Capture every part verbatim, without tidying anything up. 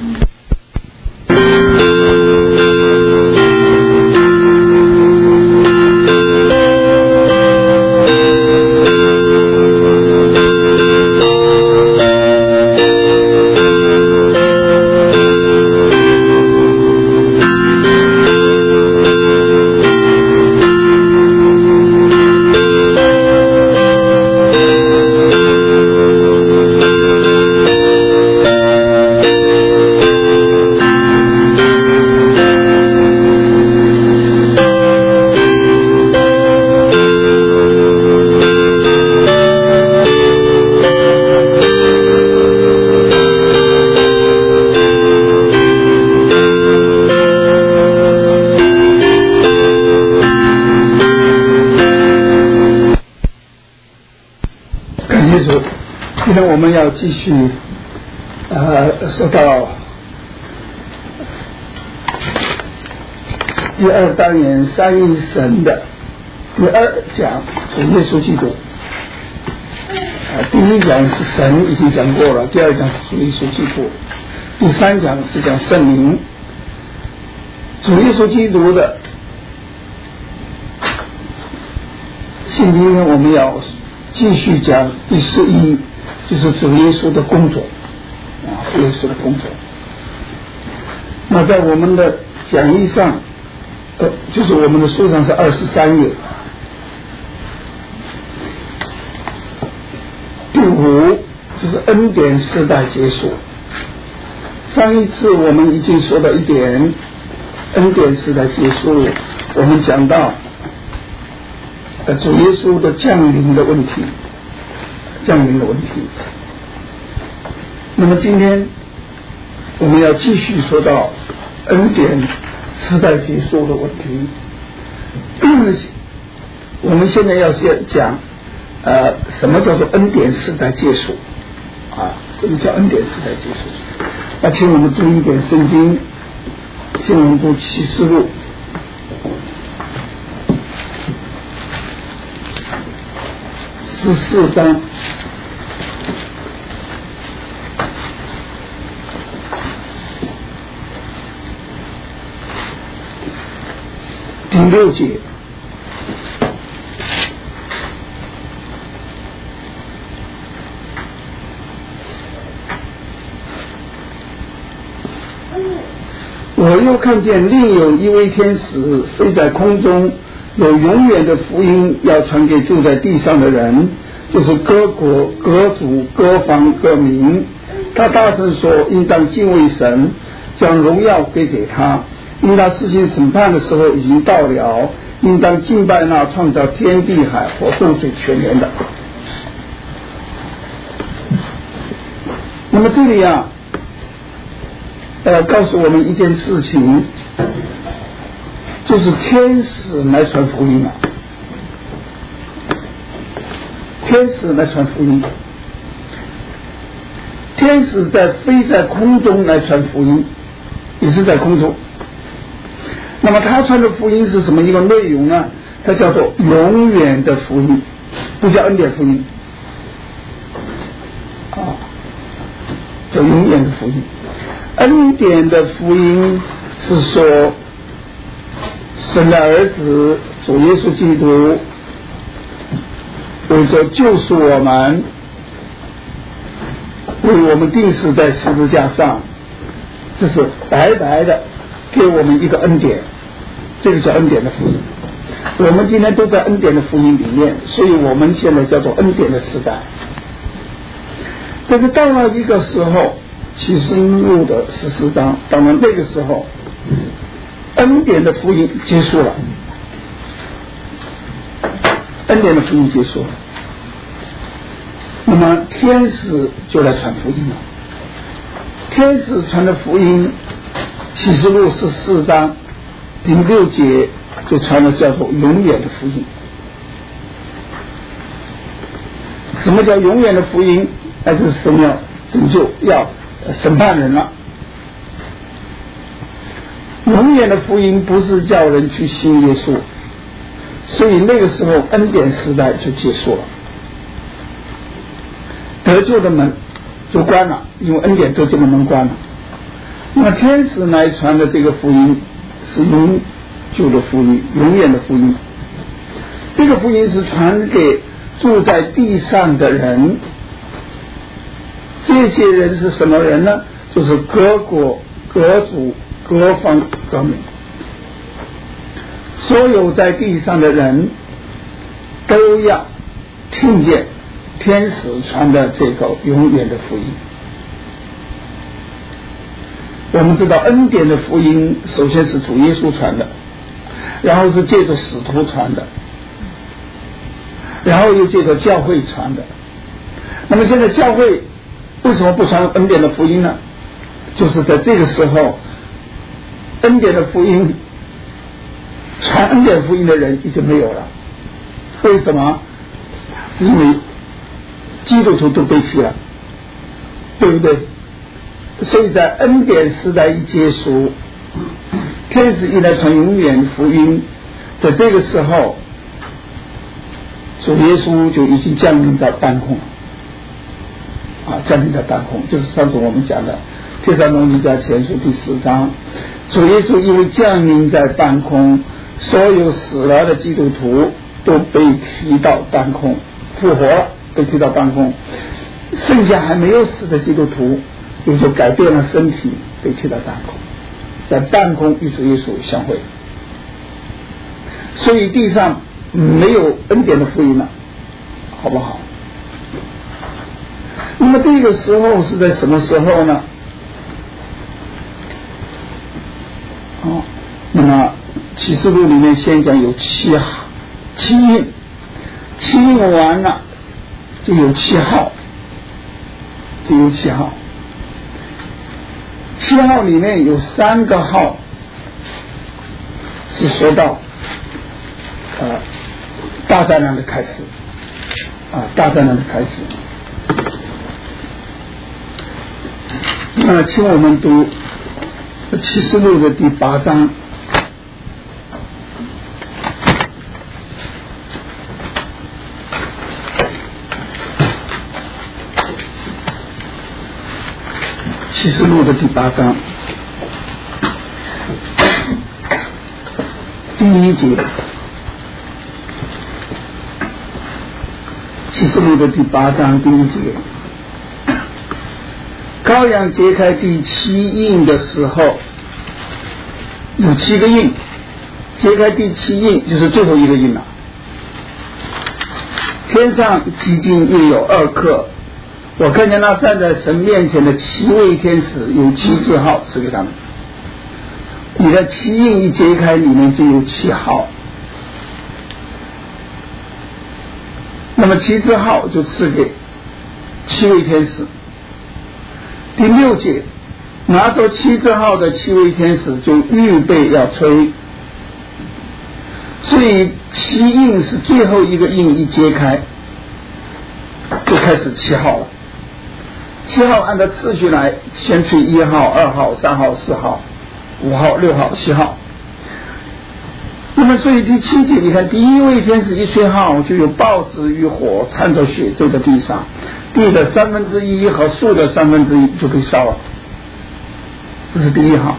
今天我们要继续呃说到第二单元三一神的第二讲主耶稣基督。呃、第一讲是神已经讲过了，第二讲是主耶稣基督，第三讲是讲圣灵。主耶稣基督的现今我们要继续讲第十一，就是主耶稣的工作啊，主耶稣的工作。那在我们的讲义上，呃，就是我们的书上是二十三页，第五就是恩典时代结束。上一次我们已经说到一点，恩典时代结束，我们讲到呃主耶稣的降临的问题，降临的问题。那么今天我们要继续说到恩典时代结束的问题。我们现在要先讲呃什么叫做恩典时代结束啊？什么叫恩典时代结束？那请我们注意一点圣经，请我们读启示录十四章第六节。我又看见另有一位天使飞在空中，有永远的福音要传给住在地上的人，就是各国各族各方各民。他大声说，应当敬畏神，将荣耀归给他，因他施行审判的时候已经到了，应当敬拜那创造天地海和众水泉源的。那么这里啊呃，告诉我们一件事情，就是天使来传福音啊，天使来传福音，天使在飞在空中来传福音，也是在空中。那么他传的福音是什么一个内容呢？它叫做永远的福音，不叫恩典福音啊，叫永远的福音。恩典的福音是说，神的儿子主耶稣基督为着救赎我们，为我们钉死在十字架上，这是白白的给我们一个恩典，这个叫恩典的福音。我们今天都在恩典的福音里面，所以我们现在叫做恩典的时代。但是到了一个时候，启示录的十四章，当然那个时候恩典的福音结束了，恩典的福音结束了，那么天使就来传福音了。天使传的福音，启示录十四章第六节就传的叫做永远的福音。什么叫永远的福音？那就是神要拯救，要审判人了。永远的福音不是叫人去信耶稣，所以那个时候恩典时代就结束了，得救的门就关了，因为恩典得救的门关了。 那么天使来传的这个福音是永久的福音，永远的福音。这个福音是传给住在地上的人，这些人是什么人呢？就是各国、各族、各方、各民，所有在地上的人都要听见天使传的这个永远的福音。我们知道恩典的福音首先是主耶稣传的，然后是借着使徒传的，然后又借着教会传的。那么现在教会为什么不传恩典的福音呢？就是在这个时候，恩典的福音传恩典福音的人已经没有了。为什么？因为基督徒都被提了，对不对？所以在恩典时代一结束，天使一来传永远福音，在这个时候主耶稣就已经降临在半空啊，降临在半空，就是上次我们讲的帖撒罗尼迦前书第四章，主耶稣因为降临在半空，所有死了的基督徒都被提到半空，复活了，被提到半空，剩下还没有死的基督徒也就改变了身体，被提到半空，在半空与主耶稣相会。所以地上没有恩典的福音了，好不好？那么这个时候是在什么时候呢？哦，那么启示录里面先讲有七七印，七印完了就有七号，就有七号。七号里面有三个号是说到呃大灾难的开始啊，大灾难的开始。那么请我们读启示录的第八章。启示录的第八章第一节，启示录的第八章第一节，羔羊揭开第七印的时候，有七个印，揭开第七印就是最后一个印了。天上几经又有二刻，我看见那站在神面前的七位天使有七字号赐给他们。你的七印一揭开，里面就有七号，那么七字号就赐给七位天使。第六节，拿着七字号的七位天使就预备要吹，所以七印是最后一个印一揭开，就开始七号了。七号按照次序来，先吹一号、二号、三号、四号、五号、六号、七号。那么所以第七节，你看第一位天使一吹号，就有报纸与火掺着血坠在地上，地的三分之一和树的三分之一就被烧了，这是第一号。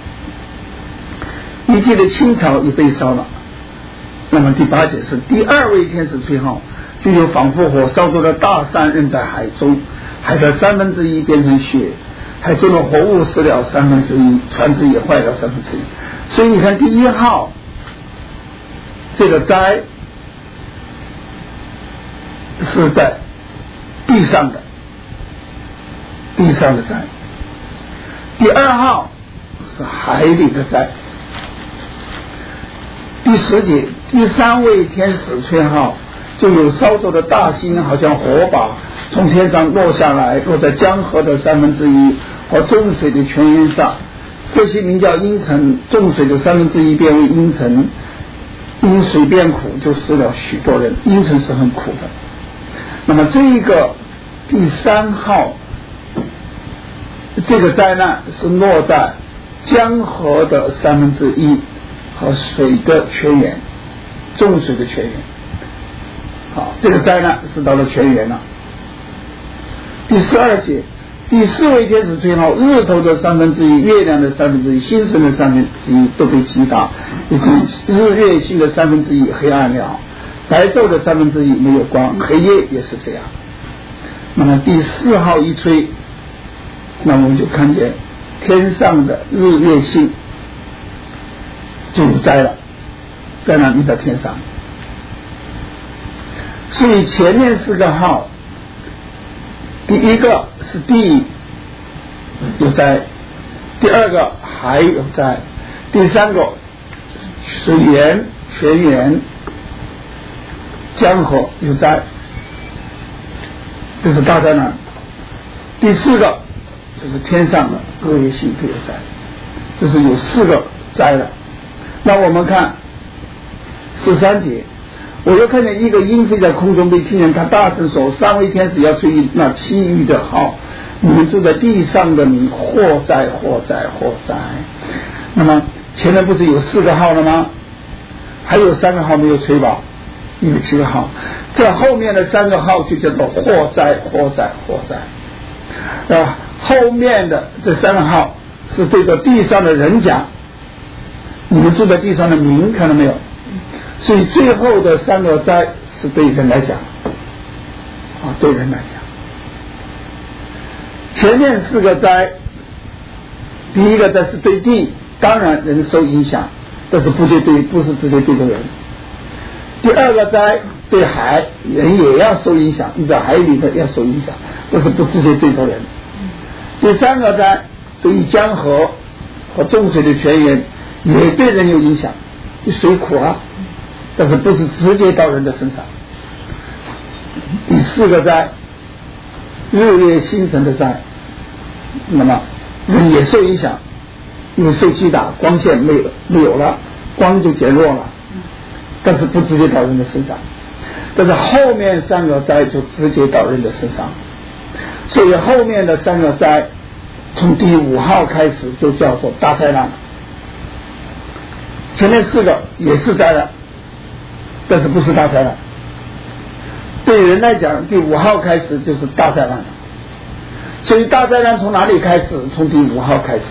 一界的青草也被烧了。那么第八节是第二位天使吹号，就有仿佛火烧着的大山扔在海中，海的三分之一变成血，海中的活物死了三分之一，船只也坏了三分之一。所以你看第一号这个灾是在地上的，地上的灾。第二号是海里的灾。第十节，第三位天使吹号，就有烧着的大星，好像火把从天上落下来，落在江河的三分之一和众水的泉源上。这些名叫阴沉，众水的三分之一变为阴沉，因水变苦，就死了许多人。阴沉是很苦的。那么这一个第三号这个灾难是落在江河的三分之一和水的泉源，众水的泉源。好，这个灾难是到了泉源了。第十二节， 第四位天使吹号，日头的三分之一、月亮的三分之一、星辰的三分之一都被击打，以及日月星的三分之一黑暗了，白昼的三分之一没有光，黑夜也是这样。那么第四号一吹，那我们就看见天上的日月星就灾了，在那临到天上。所以前面四个号，第一个是地有灾，第二个海有灾，第三个水源、泉源、江河有灾，这是大灾难。第四个就是天上的恶业星都有灾，这是有四个灾了。那我们看十三节，我又看见一个鹰飞在空中，被听见他大声说：三位天使要吹那其余的号，你们住在地上的民，祸哉祸哉祸哉。那么前面不是有四个号了吗？还有三个号没有吹吧？因为七个号，这后面的三个号就叫做祸哉祸哉祸哉啊。后面的这三个号是对着地上的人讲，你们住在地上的民，看到没有？所以最后的三个灾是对人来讲啊，对人来讲。前面四个灾，第一个灾是对地，当然人受影响，但是不对对，不是直接对着人。第二个灾对海，人也要受影响，你在海里的要受影响，但是不直接对着人。第三个灾对于江河和众水的泉源，也对人有影响，水苦啊，但是不是直接到人的身上。第四个灾日月星辰的灾，那么人也受影响，因为受击打，光线没有没有了，光就减弱了，但是不直接到人的身上。但是后面三个灾就直接到人的身上，所以后面的三个灾从第五号开始就叫做大灾难，前面四个也是灾难，但是不是大灾难。对人来讲，第五号开始就是大灾难，所以大灾难从哪里开始？从第五号开始。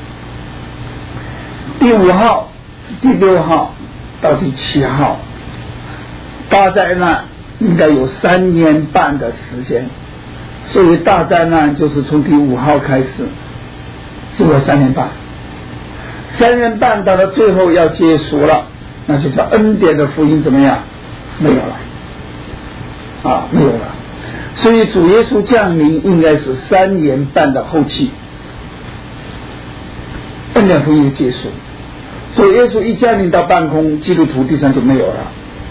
第五号、第六号到第七号，大灾难应该有三年半的时间，所以大灾难就是从第五号开始，只有三年半。三年半到了最后要结束了，那就叫恩典的福音怎么样？没有了啊，没有了。所以主耶稣降临应该是三年半的后期，恩典福音结束。主耶稣一降临到半空，基督徒地上就没有了，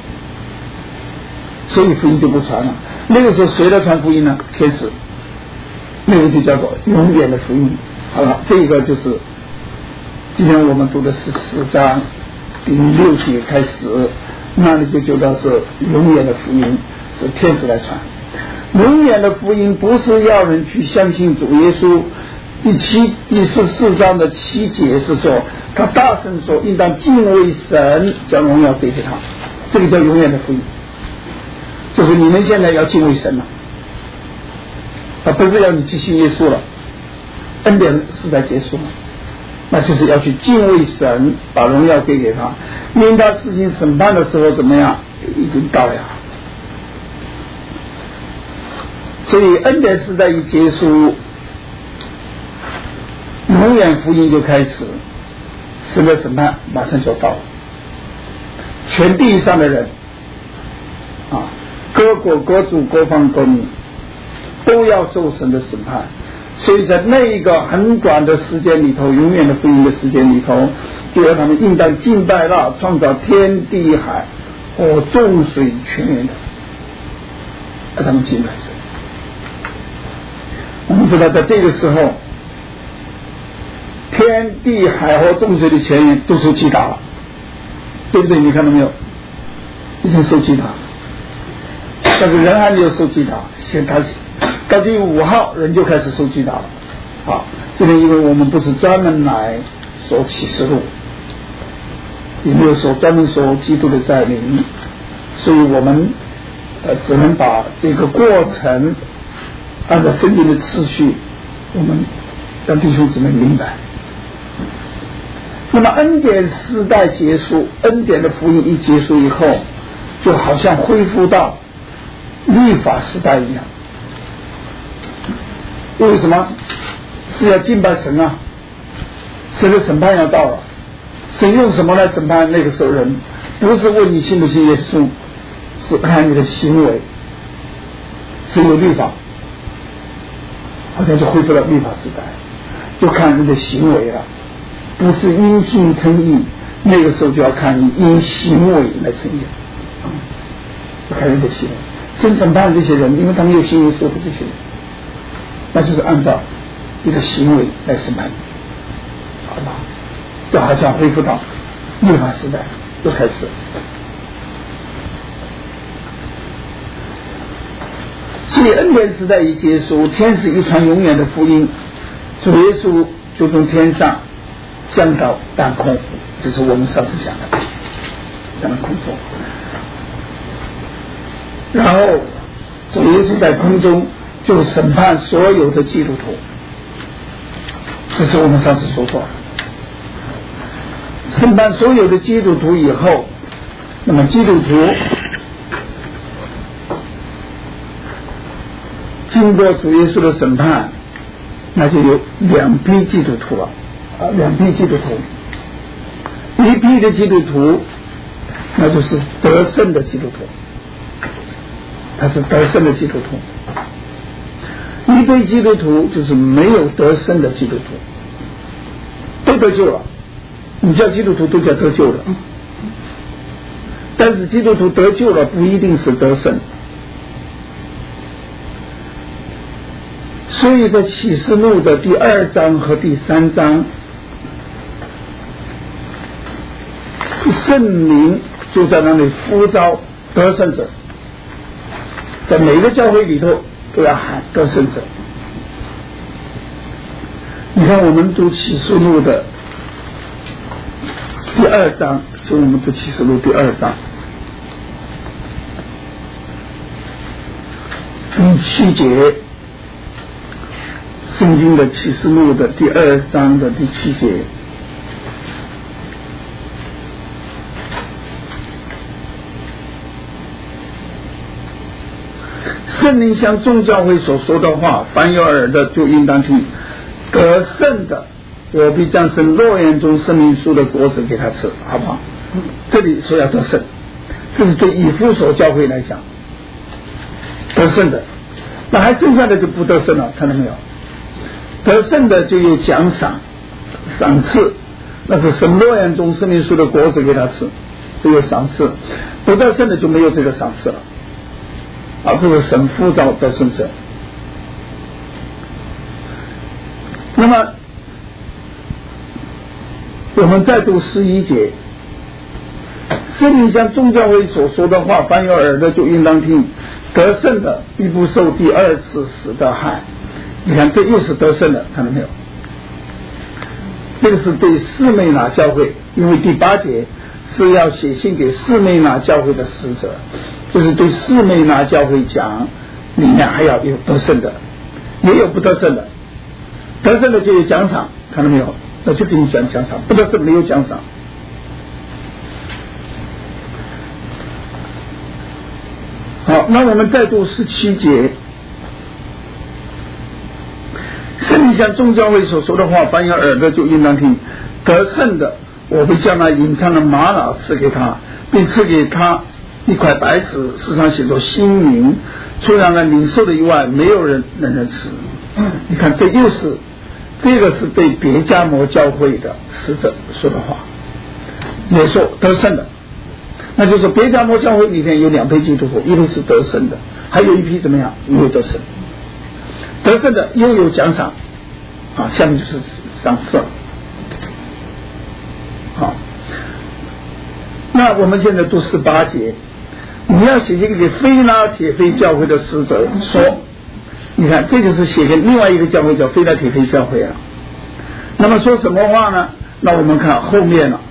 所以福音就不传了。那个时候谁来传福音呢？天使，那个就叫做永远的福音。好了，这个就是今天我们读的十四章第六节开始，那里就讲到是永远的福音，是天使来传。永远的福音不是要人去相信主耶稣。第七第十四章的七节是说，他大声说应当敬畏神，将荣耀归给他，这个叫永远的福音，就是你们现在要敬畏神了，他不是要你去信耶稣了，恩典时代结束了，那就是要去敬畏神，把荣耀归给他，因为他事情审判的时候怎么样，已经到了。所以恩典时代一结束，永远福音就开始，神的审判马上就到了，全地上的人啊，各国各族各方各民都要受神的审判。所以在那一个很短的时间里头，永远的福音的时间里头，就要他们应当敬拜那创造天地海和众水泉源的，让他们敬拜神。我们知道在这个时候，天地海和众水的泉源都受击打了，对不对？你看到没有？已经受击打了，但是人还没有受击打，先开始到第五号人就开始受击打了。好，这边因为我们不是专门来说启示录，也没有说专门说基督的再临，所以我们呃只能把这个过程按照圣经的次序我们让弟兄姊妹明白。那么恩典时代结束，恩典的福音一结束以后，就好像恢复到律法时代一样。为什么？是要敬拜神啊，神的审判要到了，神用什么来审判那个时候人？不是问你信不信耶稣，是看你的行为。只有律法，好像就恢复了律法时代，就看你的行为了，不是因信称义，那个时候就要看你因行为来称义，就看你的行为。神审判这些人，因为他们有信耶稣的这些人，那就是按照你的行为来审判你，好吧？就好像恢复到律法时代就开始。所以恩典时代一结束，天使一传永远的福音，主耶稣就从天上降到半空，这是我们上次讲的，降到空中。然后主耶稣在空中就审判所有的基督徒，这是我们上次说过的。审判所有的基督徒以后，那么基督徒经过主耶稣的审判，那就有两批基督徒了啊，两批基督徒，一批的基督徒，那就是得胜的基督徒，他是得胜的基督徒；一批基督徒就是没有得胜的基督徒，都得救了。你叫基督徒都叫得救了，但是基督徒得救了不一定是得胜。所以在启示录的第二章和第三章，圣灵就在那里呼召得胜者，在每个教会里头都要喊得胜者。你看我们读启示录的第二章，是我们读启示录第二章第七节，圣经的启示录的第二章的第七节，圣灵向众教会所说的话，凡有耳的就应当听。得胜的，我必将神诺言中生命树的果子给他吃，好不好？这里说要得胜，这是对以弗所教会来讲得胜的。那还剩下的就不得胜了，看到没有？得胜的就有奖赏赏赐，那是神诺言中生命树的果子给他吃，这个赏赐。不得胜的就没有这个赏赐了，啊，这是神呼召得胜者。那么我们再读十一节，圣灵像众教会所说的话，凡有耳的就应当听。得胜的必不受第二次死的害。你看，这又是得胜的，看到没有？这个是对士妹拿教会，因为第八节是要写信给士妹拿教会的使者，就是对士妹拿教会讲，里面还要有得胜的，也有不得胜的。得胜的就有奖赏，看到没有？那就给你讲奖赏，不得胜没有奖赏。好，那我们再读十七节，圣灵像众教会所说的话，凡有耳的就应当听。得胜的，我会将那隐藏的玛瑙赐给他，并赐给他一块白石，石上写着新名，除了那领受的以外，没有人能认识。你看，这又是这个是对别迦摩教会的使者说的话，也说得胜的，那就是别迦摩教会里面有两批基督徒，一批是得胜的，还有一批怎么样？没有得胜。得胜的又有奖赏啊，下面就是赏赐。好，那我们现在读十八节，你要写信给非拉铁非教会的使者说，你看这就是写给另外一个教会叫非拉铁非教会啊。那么说什么话呢？那我们看后面了，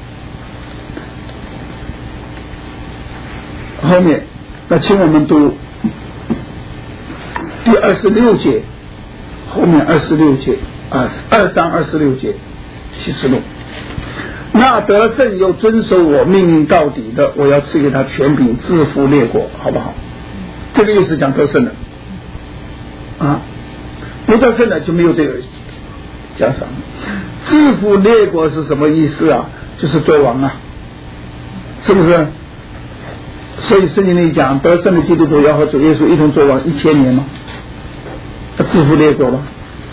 后面那请我们读第二十六节， 后面二十六节啊，二三二十六节启示录。那得胜又遵守我命令到底的，我要赐给他权柄制服列国，好不好？这个又是讲得胜的啊，不得胜的就没有这个奖赏。制服列国是什么意思啊？就是做王啊，是不是？所以圣经里讲，得胜的基督徒要和主耶稣一同做王一千年嘛，他制服列国嘛。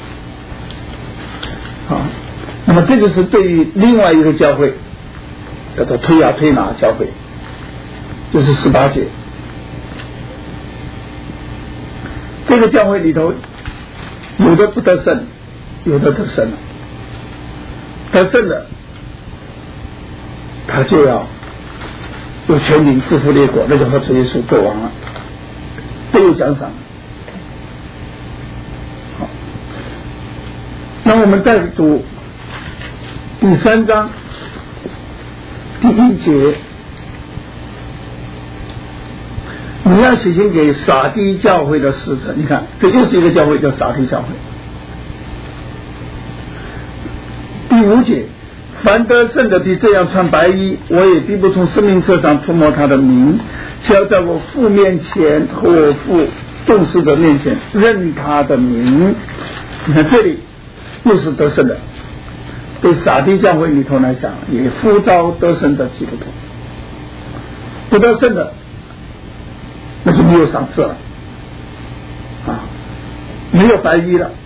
好，那么这就是对于另外一个教会，叫做推亚推拿教会，就是十八节。这个教会里头，有的不得胜，有的得胜了。得胜的，他就要有权柄制服列国，那就和主耶稣做王了，都有奖赏。好，那我们再读第三章第一节，你要写信给撒狄教会的使者。你看，这又是一个教会，叫撒狄教会。第五节，凡得胜的必这样穿白衣，我也必不从生命册上涂抹他的名，只要在我父面前和我父重视的面前认他的名。你看这里又是得胜的，对撒狄教会里头来讲，也呼召得胜的基督徒。不得胜的，那就没有赏赐了啊，没有白衣了。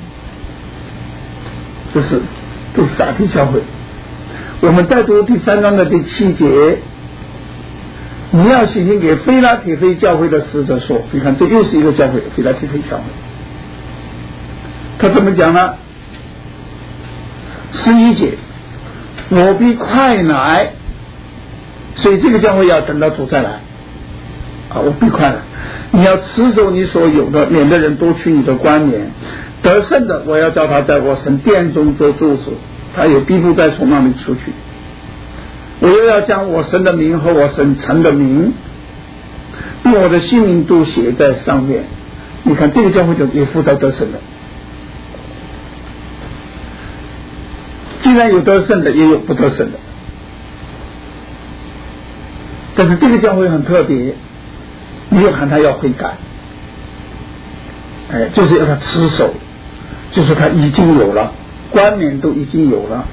这是这是撒狄教会。我们再读第三章的第七节，你要写信给非拉铁非教会的使者说，你看这又是一个教会，非拉铁非教会。他怎么讲呢？十一节，我必快来，所以这个教会要等到主再来啊！我必快来，你要持守你所有的，免得人夺取你的冠冕。得胜的，我要叫他在我神殿中做柱子，他也必不再从那里出去。我又要将我神的名和我神城的名，并我的姓名都写在上面。你看这个教会就也负责得胜的。既然有得胜的，也有不得胜的。但是这个教会很特别，没有喊他要悔改，哎，就是要他持守，就是他已经有了冠冕，都已经有了。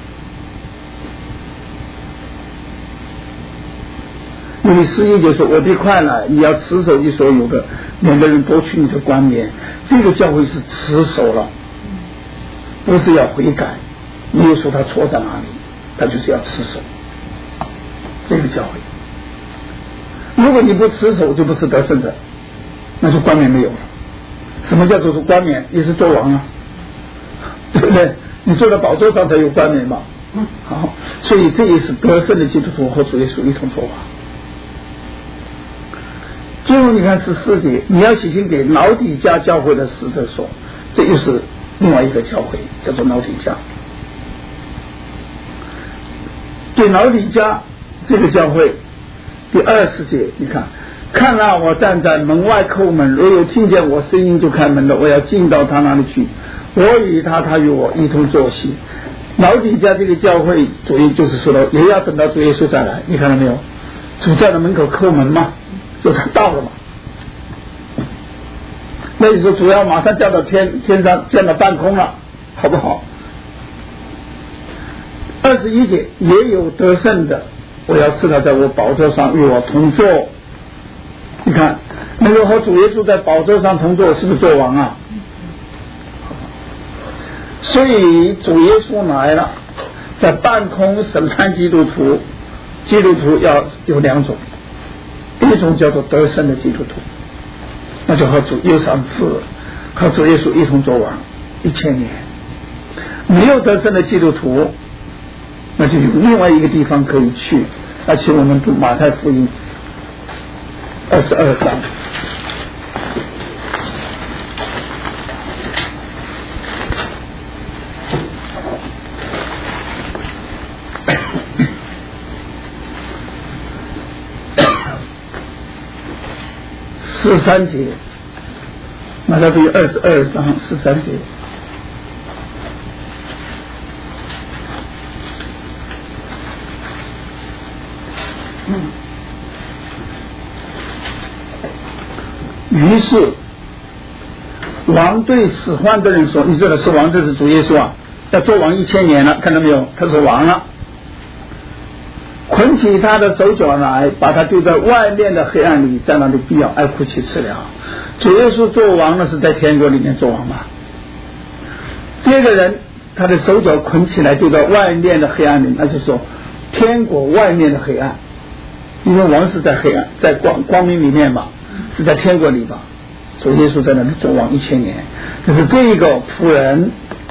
因为十一节说，我必快来，你要持守你所有的，免得人夺取你的冠冕。这个教会是持守了，不是要悔改。没有说他错在哪里，他就是要持守这个教会。如果你不持守，就不是得胜者，那就冠冕没有了。什么叫做冠冕？也是做王啊，对不对？你坐在宝座上才有冠冕嘛。好，所以这也是得胜的基督徒和主耶稣一同做王。最后你看十四节，你要写信给老底嘉教会的使者说，这又是另外一个教会，叫做老底嘉。对老底嘉这个教会第二十节，你看，看啊，我站在门外叩门，若有听见我声音就开门的，我要进到他那里去，我与他，他与我一同坐席。老底嘉这个教会主义就是说了，也要等到主耶稣再来。你看到没有？主在了门口叩门嘛，就他到了嘛。那你说主要马上降到天天上，降到半空了，好不好？二十一节，也有得胜的，我要赐他在我宝座上与我同坐。你看，能够和主耶稣在宝座上同坐，是不是做王啊？所以主耶稣来了，在半空审判基督徒。基督徒要有两种，一种叫做得胜的基督徒，那就和主又上次和主耶稣一同做王一千年。没有得胜的基督徒，那就有另外一个地方可以去。而且我们读马太福音二十二章，十三节，马太福音二十二章十三节， 于是王对使唤的人说，你知道是王，这是主耶稣啊，要做王一千年了，看到没有？他是王了。捆起他的手脚来，把他丢在外面的黑暗里，在那里必要哀哭切齿了。主耶稣做王呢，是在天国里面做王嘛？这个人他的手脚捆起来丢到外面的黑暗里，那就是说天国外面的黑暗，因为王是在黑暗，在光光明里面嘛，是在天国里吧。主耶稣在那里做王一千年，就是这一个仆人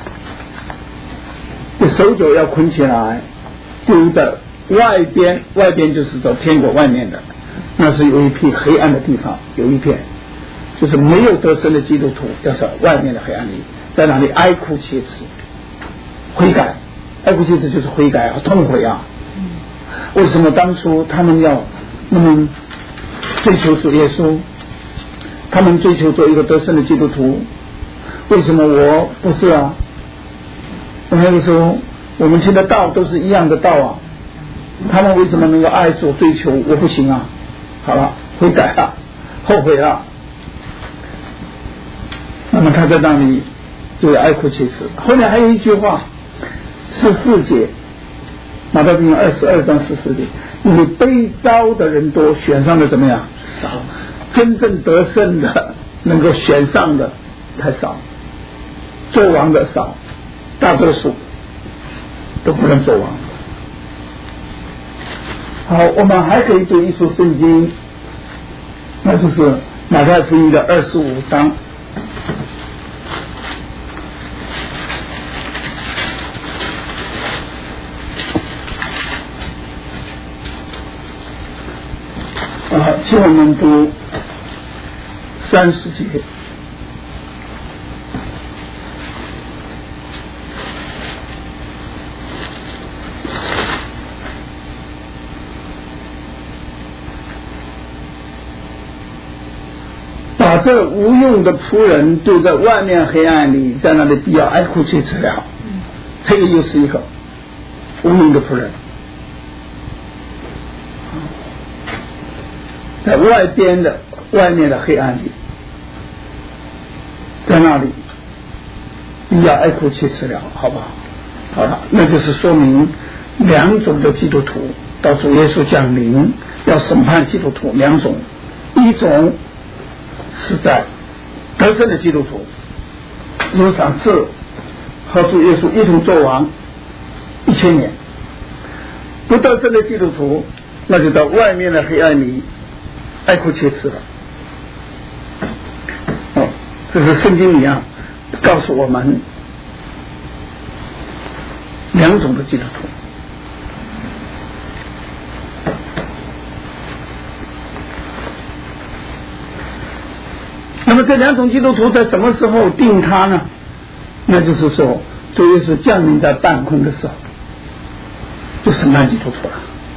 的手脚要捆起来，丢在外边，外边就是说天国外面的，那是有一片黑暗的地方，有一片就是没有得生的基督徒，要在外面的黑暗里，在那里哀哭切齿，悔改，哀哭切齿就是悔改啊，痛悔啊。为什么当初他们要那么追求主耶稣？他们追求做一个得胜的基督徒，为什么我不是啊？那个时候我们听的道都是一样的道啊，他们为什么能够爱主追求，我不行啊？好了，悔改了，后悔了，那么他在那里就要哀哭切齿。后面还有一句话，十四节，马太福音二十二章十四节，因为被招的人多，选上的怎么样？少。真正得胜的能够选上的太少，做王的少，大多数都不能做王。好，我们还可以读一处圣经，那就是马太福音的二十五章。啊，请我们读三十节。把这无用的仆人丢在外面黑暗里，在那里必要哀哭切齿了。这个又是一个无用的仆人，在外边的外面的黑暗里，在那里必要哀哭切齿了，好不好？好了，那就是说明两种的基督徒到主耶稣降临要审判基督徒，两种，一种是在得胜的基督徒有赏赐和主耶稣一同作王一千年，不得胜的基督徒那就到外面的黑暗里哀哭切齿了。哦，这是圣经里啊告诉我们两种的基督徒。那么这两种基督徒在什么时候定他呢？那就是说主耶稣降临在半空的时候，就审判基督徒了。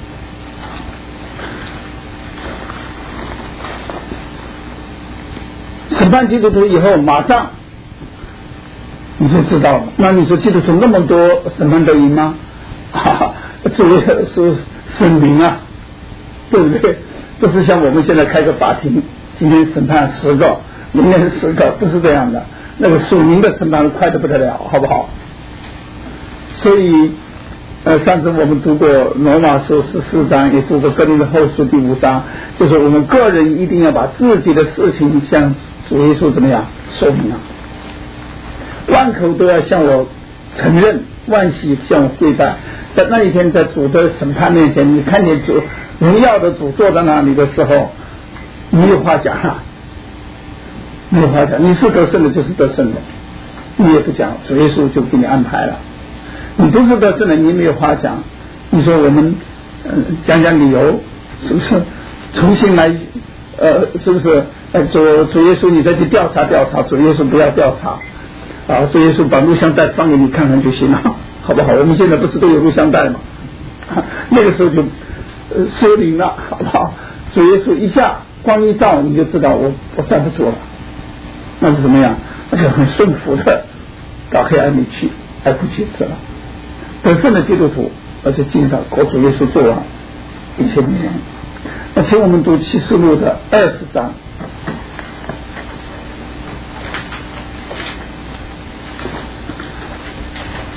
审判基督徒以后，马上你就知道了。那你说基督徒那么多，审判得赢吗？哈哈，主耶稣审明啊，对不对？不是像我们现在开个法庭，今天审判十个，明天十个，不是这样的。那个属灵的审判快得不得了，好不好？所以，呃，上次我们读过罗马书十四章，也读过哥林多后书第五章，就是我们个人一定要把自己的事情向主耶稣怎么样说明啊？万口都要向我承认，万喜向我跪拜。在那一天，在主的审判面前，你看见主荣耀的主坐在那里的时候，没有话讲啊，没有话讲。你是得胜的，就是得胜的，你也不讲，主耶稣就给你安排了。你不是得胜的，你没有话讲。你说我们嗯、呃、讲讲理由，是不是重新来？呃，是不是？呃，主主耶稣，你再去调查调查，主耶稣不要调查。啊，主耶稣把录像带放给你看看就行了，好不好？我们现在不是都有录像带吗？啊、那个时候就呃收灵了，好不好？主耶稣一下光一照，你就知道我我站不住了。那是什么样？那就很顺服的到黑暗里去，哀哭切齿了。得胜的基督徒，而且进到国主耶稣做王一千年。那请我们读启示录的二十章。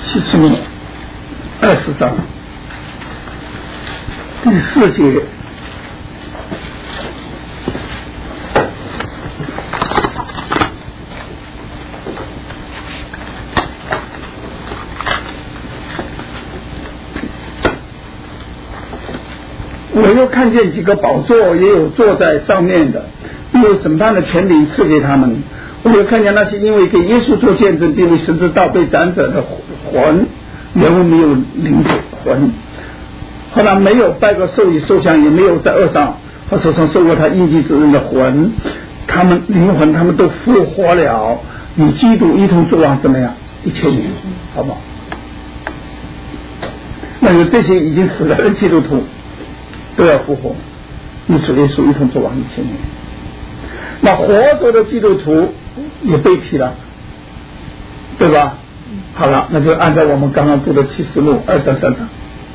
启示录二十章第四节，我又看见几个宝座，也有坐在上面的，并有审判的权柄赐给他们。我又看见那些因为给耶稣做见证并为神之道被斩者的魂，原文没有灵魂，后来没有拜过兽与兽像，也没有在恶上和手上受过他印记之人的魂，他们灵魂他们都复活了，与基督一同作王怎么样？一千年，好不好？那就这些已经死了的基督徒都要复活，与主耶稣一同作王一千年。那活着的基督徒也被提了，对吧？好了，那就按照我们刚刚读的启示录二三三章。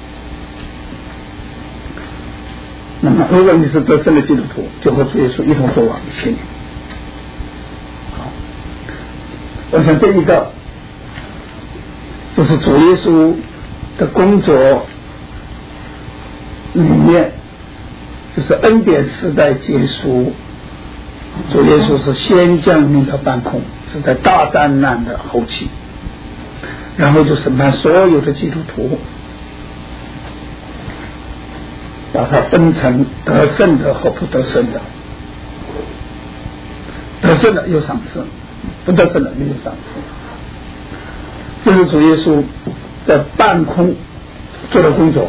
那么，如果你是得胜的基督徒，就和主耶稣一同作王一千年。好，我想这一个就是主耶稣的工作里面，就是恩典时代结束。主耶稣是先降临到半空，是在大灾难的后期，然后就审判所有的基督徒，把它分成得胜的和不得胜的，得胜的有赏赐，不得胜的没有赏赐。这是主耶稣在半空做的工作。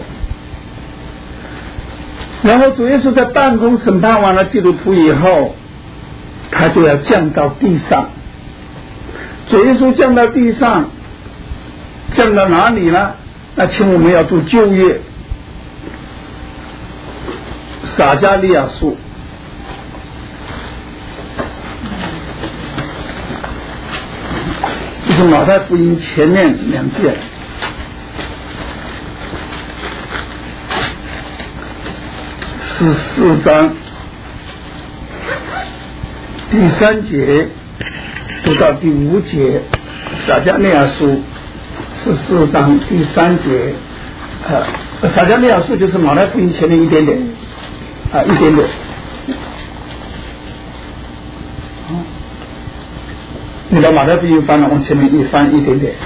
然后主耶稣在半空审判完了基督徒以后，他就要降到地上。主耶稣降到地上，降到哪里呢？那请我们要读旧约撒迦利亚书，就是马太福音前面两遍。十四章第三节读到第五节，撒迦利亚书十四章第三节，呃，撒迦利亚书就是马太福音前面一点点，啊，一点点。你把马太福音翻了，往前面一翻一点点，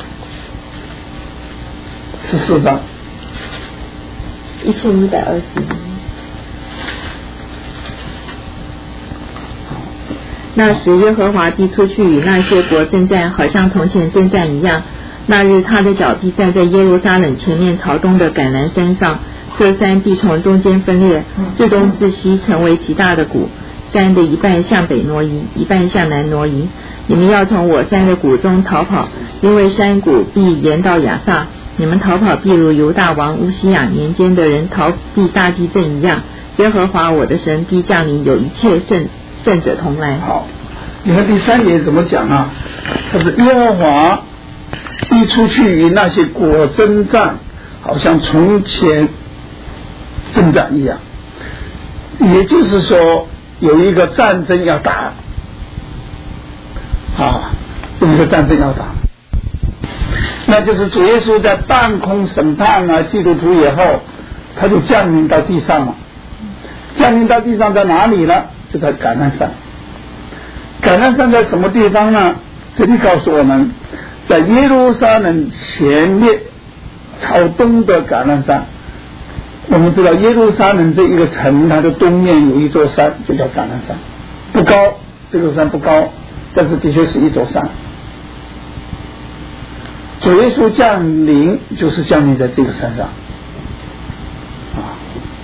十四章一千一百二十一。那时耶和华必出去与那些国征战，好像从前征战一样。那日他的脚必站在耶路撒冷前面朝东的橄榄山上，这山必从中间分裂，自东自西成为极大的谷，山的一半向北挪移，一半向南挪移。你们要从我山的谷中逃跑，因为山谷必延到亚萨。你们逃跑必如犹大王乌西雅年间的人逃避大地震一样。耶和华我的神必降临，有一切圣圣者同来。 好，你看第三节怎么讲啊？他说耶和华必出去与那些国征战，好像从前征战一样。也就是说，有一个战争要打啊，有一个战争要打，那就是主耶稣在半空审判了基督徒以后，他就降临到地上了。降临到地上在哪里呢？就在橄榄山。橄榄山在什么地方呢？这里告诉我们，在耶路撒冷前面朝东的橄榄山。我们知道耶路撒冷这一个城，它的东面有一座山，就叫橄榄山，不高，这个山不高，但是的确是一座山。主耶稣降临就是降临在这个山上啊，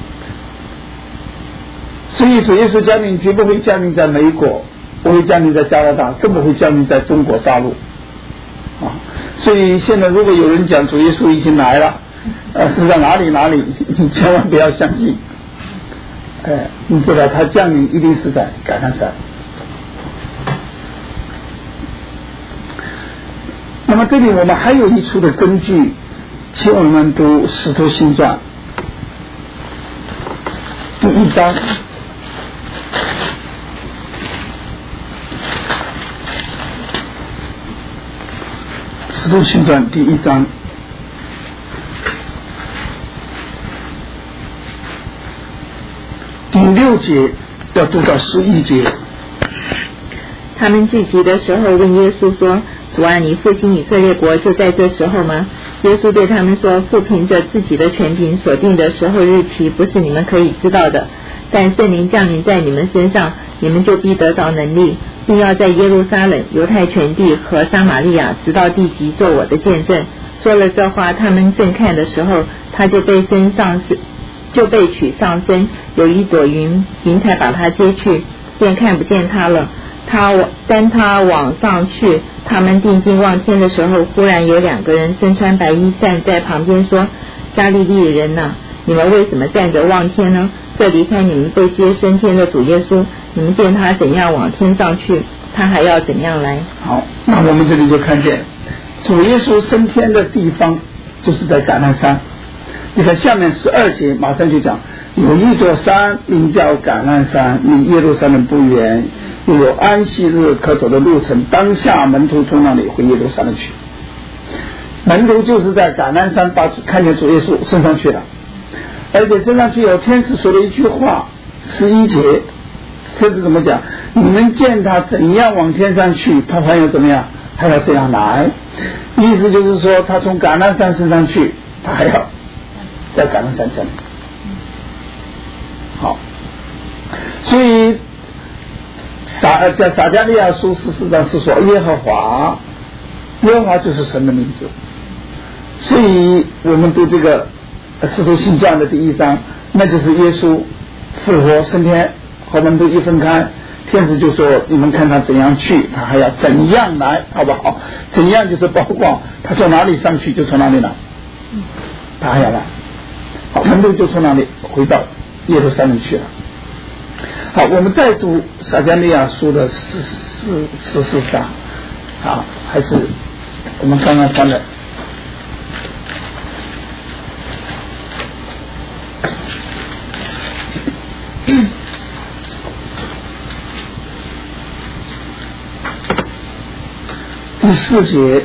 所以主耶稣降临绝不会降临在美国，不会降临在加拿大，更不会降临在中国大陆啊。所以现在如果有人讲主耶稣已经来了，呃，是在哪里哪里，你千万不要相信。呃，你知道他降临一定是在橄榄山。那么这里我们还有一处的根据，请我们读《使徒行传》第一章。使使徒行传第一章第六节要读到十一节。 他们聚集的时候问耶稣说：主啊，你复兴以色列国就在这时候吗？耶稣对他们说：父凭着自己的权柄所定的时候日期，不是你们可以知道的。但圣灵降临在你们身上，你们就必得着能力，并要在耶路撒冷、犹太全地和撒玛利亚直到地极做我的见证。说了这话，他们正看的时候，他就被升上就被取上升，有一朵云，云彩把他接去，便看不见他了。他当他往上去，他们定睛望天的时候，忽然有两个人身穿白衣站在旁边说：加利利人哪、啊，你们为什么站着望天呢？这离开你们被接升天的主耶稣，你们见他怎样往天上去，他还要怎样来。 好，那我们这里就看见主耶稣升天的地方就是在橄榄山。你看下面十二节马上就讲，有一座山名叫橄榄山，离耶路撒冷不远，又有安息日可走的路程，当下门徒从那里回耶路撒冷去。门徒就是在橄榄山把看见主耶稣升上去了，而且升上去有天使说了一句话，十一节天使怎么讲？你们见他怎样往天上去，他还要怎么样，还要这样来。意思就是说，他从橄榄山升上去，他还要在橄榄山这里。好，所以撒在撒迦利亚书十四章是说耶和华，耶和华就是神的名字。所以我们读这个使徒行传的第一章，那就是耶稣复活升天，和门徒一分开，天使就说你们看他怎样去，他还要怎样来，好不好？怎样就是包括他从哪里上去就从哪里来，他还要来。好，门徒就从哪里回到耶路撒冷去了。好，我们再读撒迦利亚书的十四十四章，好，还是我们刚刚翻的。第四节，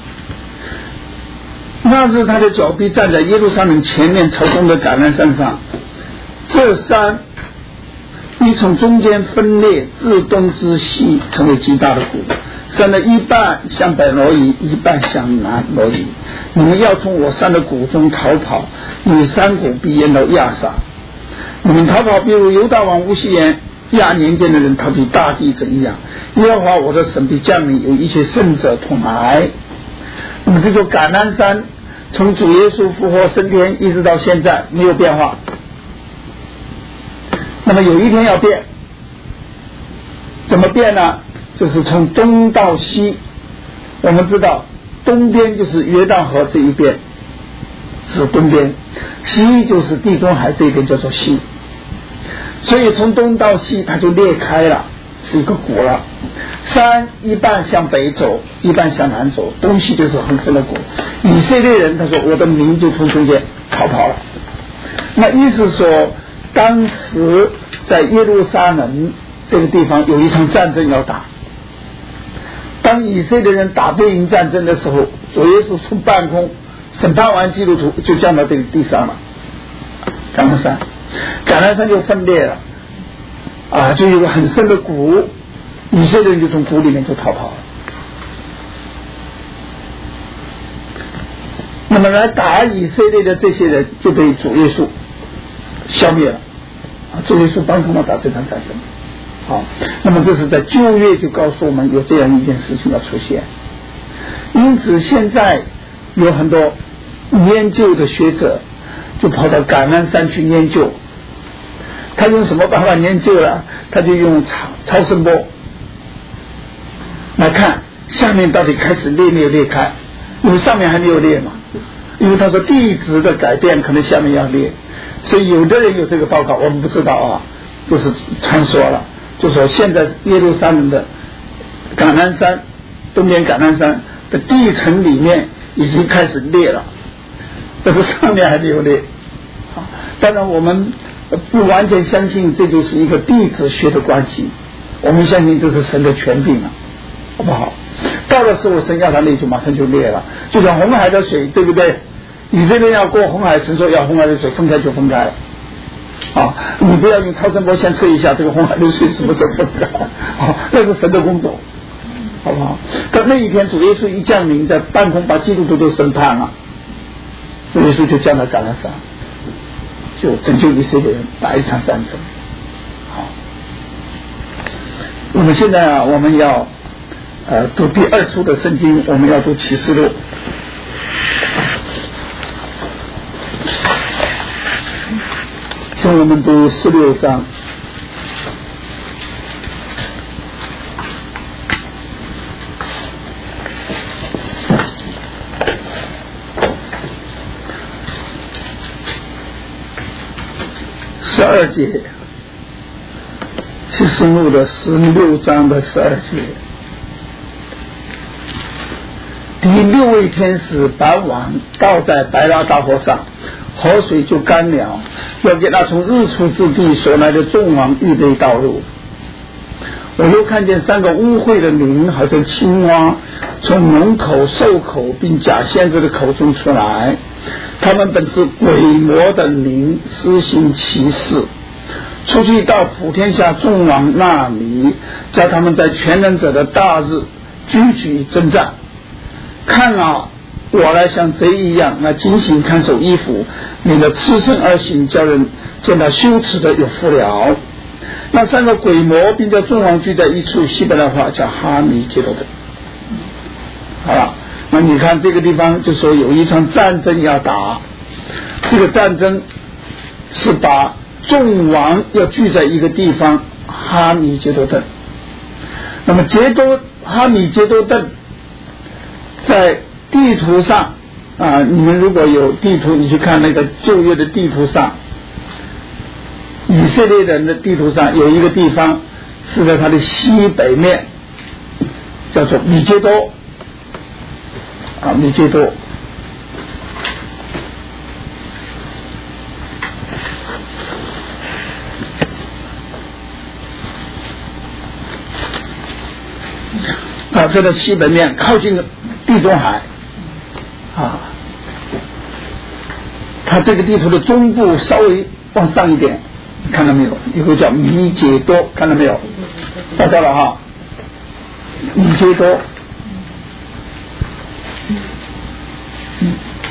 那日他的脚必站在耶路撒冷前面朝东的橄榄山上，这山必从中间分裂，自东至西成为极大的谷，山的一半向北挪移，一半向南挪移。你们要从我山的谷中逃跑，因为山谷必淹到亚撒。你们逃跑，比如犹大王乌西延亚年间的人逃避大地震一样。耶和华我的神必降临，有一些圣者同来。那么这座橄榄山从主耶稣复活升天一直到现在没有变化。那么有一天要变，怎么变呢？就是从东到西。我们知道东边就是约旦河这一边是东边，西就是地中海这一边叫做西。所以从东到西它就裂开了，是一个谷了。山一半向北走，一半向南走，东西就是很深的谷。以色列人他说我的民就从中间逃跑了。那意思说当时在耶路撒冷这个地方有一场战争要打，当以色列人打不赢战争的时候，主耶稣从半空审判完基督徒就降到这个地上了，橄榄山橄榄山就分裂了啊，就有个很深的谷，以色列人就从谷里面就逃跑了。那么来打以色列的这些人就被主耶稣消灭了啊，主耶稣帮他们打这场战争。好，那么这是在旧约就告诉我们有这样一件事情要出现。因此现在有很多研究的学者就跑到橄榄山去研究，他用什么办法研究了？他就用超超声波来看下面到底开始裂没有裂开，因为上面还没有裂嘛。因为他说地质的改变可能下面要裂，所以有的人有这个报告，我们不知道啊，就是传说了，就说现在耶路撒冷的橄榄山东边橄榄山的地层里面已经开始裂了，但是上面还没有裂。当然我们不完全相信这就是一个地质学的关系，我们相信这是神的权柄啊。 好不好？到的时候神要他裂就马上就裂了，就像红海的水，对不对？以色列要过红海，神说要红海的水分开就分开了。啊，你不要用超声波先测一下这个红海的水什么时候分开，啊，那是神的工作，好不好？但那一天主耶稣一降临，在半空把基督徒都审判了，主耶稣就降到橄榄山，就拯救以色列人，打一场战争。好，那么现在啊，我们要呃读第二书的圣经，我们要读启示录。我们读十六章，十二节，启示录的十六章的十二节，第六位天使把碗倒在白拉大河上，河水就干了，要给那从日出之地所来的众王预备道路。我又看见三个污秽的灵，好像青蛙，从龙口、兽口并假先知的口中出来。他们本是鬼魔的灵，施行奇事，出去到普天下众王那里，叫他们在全能者的大日举举征战。看啊，我来像贼一样，那警醒看守衣服，免得赤身而行，叫人见到羞耻的有福了。那三个鬼魔并叫众王聚在一处，希伯来话叫哈米基多的。好了，那你看这个地方就说有一场战争要打，这个战争是把众王要聚在一个地方，哈米基多顿。那么杰多哈米基多顿在地图上啊，你们如果有地图，你去看那个旧约的地图上，以色列人的地图上有一个地方是在它的西北面，叫做米基多啊，米基多。啊，这个西北面靠近地中海啊，它这个地图的中部稍微往上一点，看到没有？有个叫米解多，看到没有？找到了哈，米解多。嗯，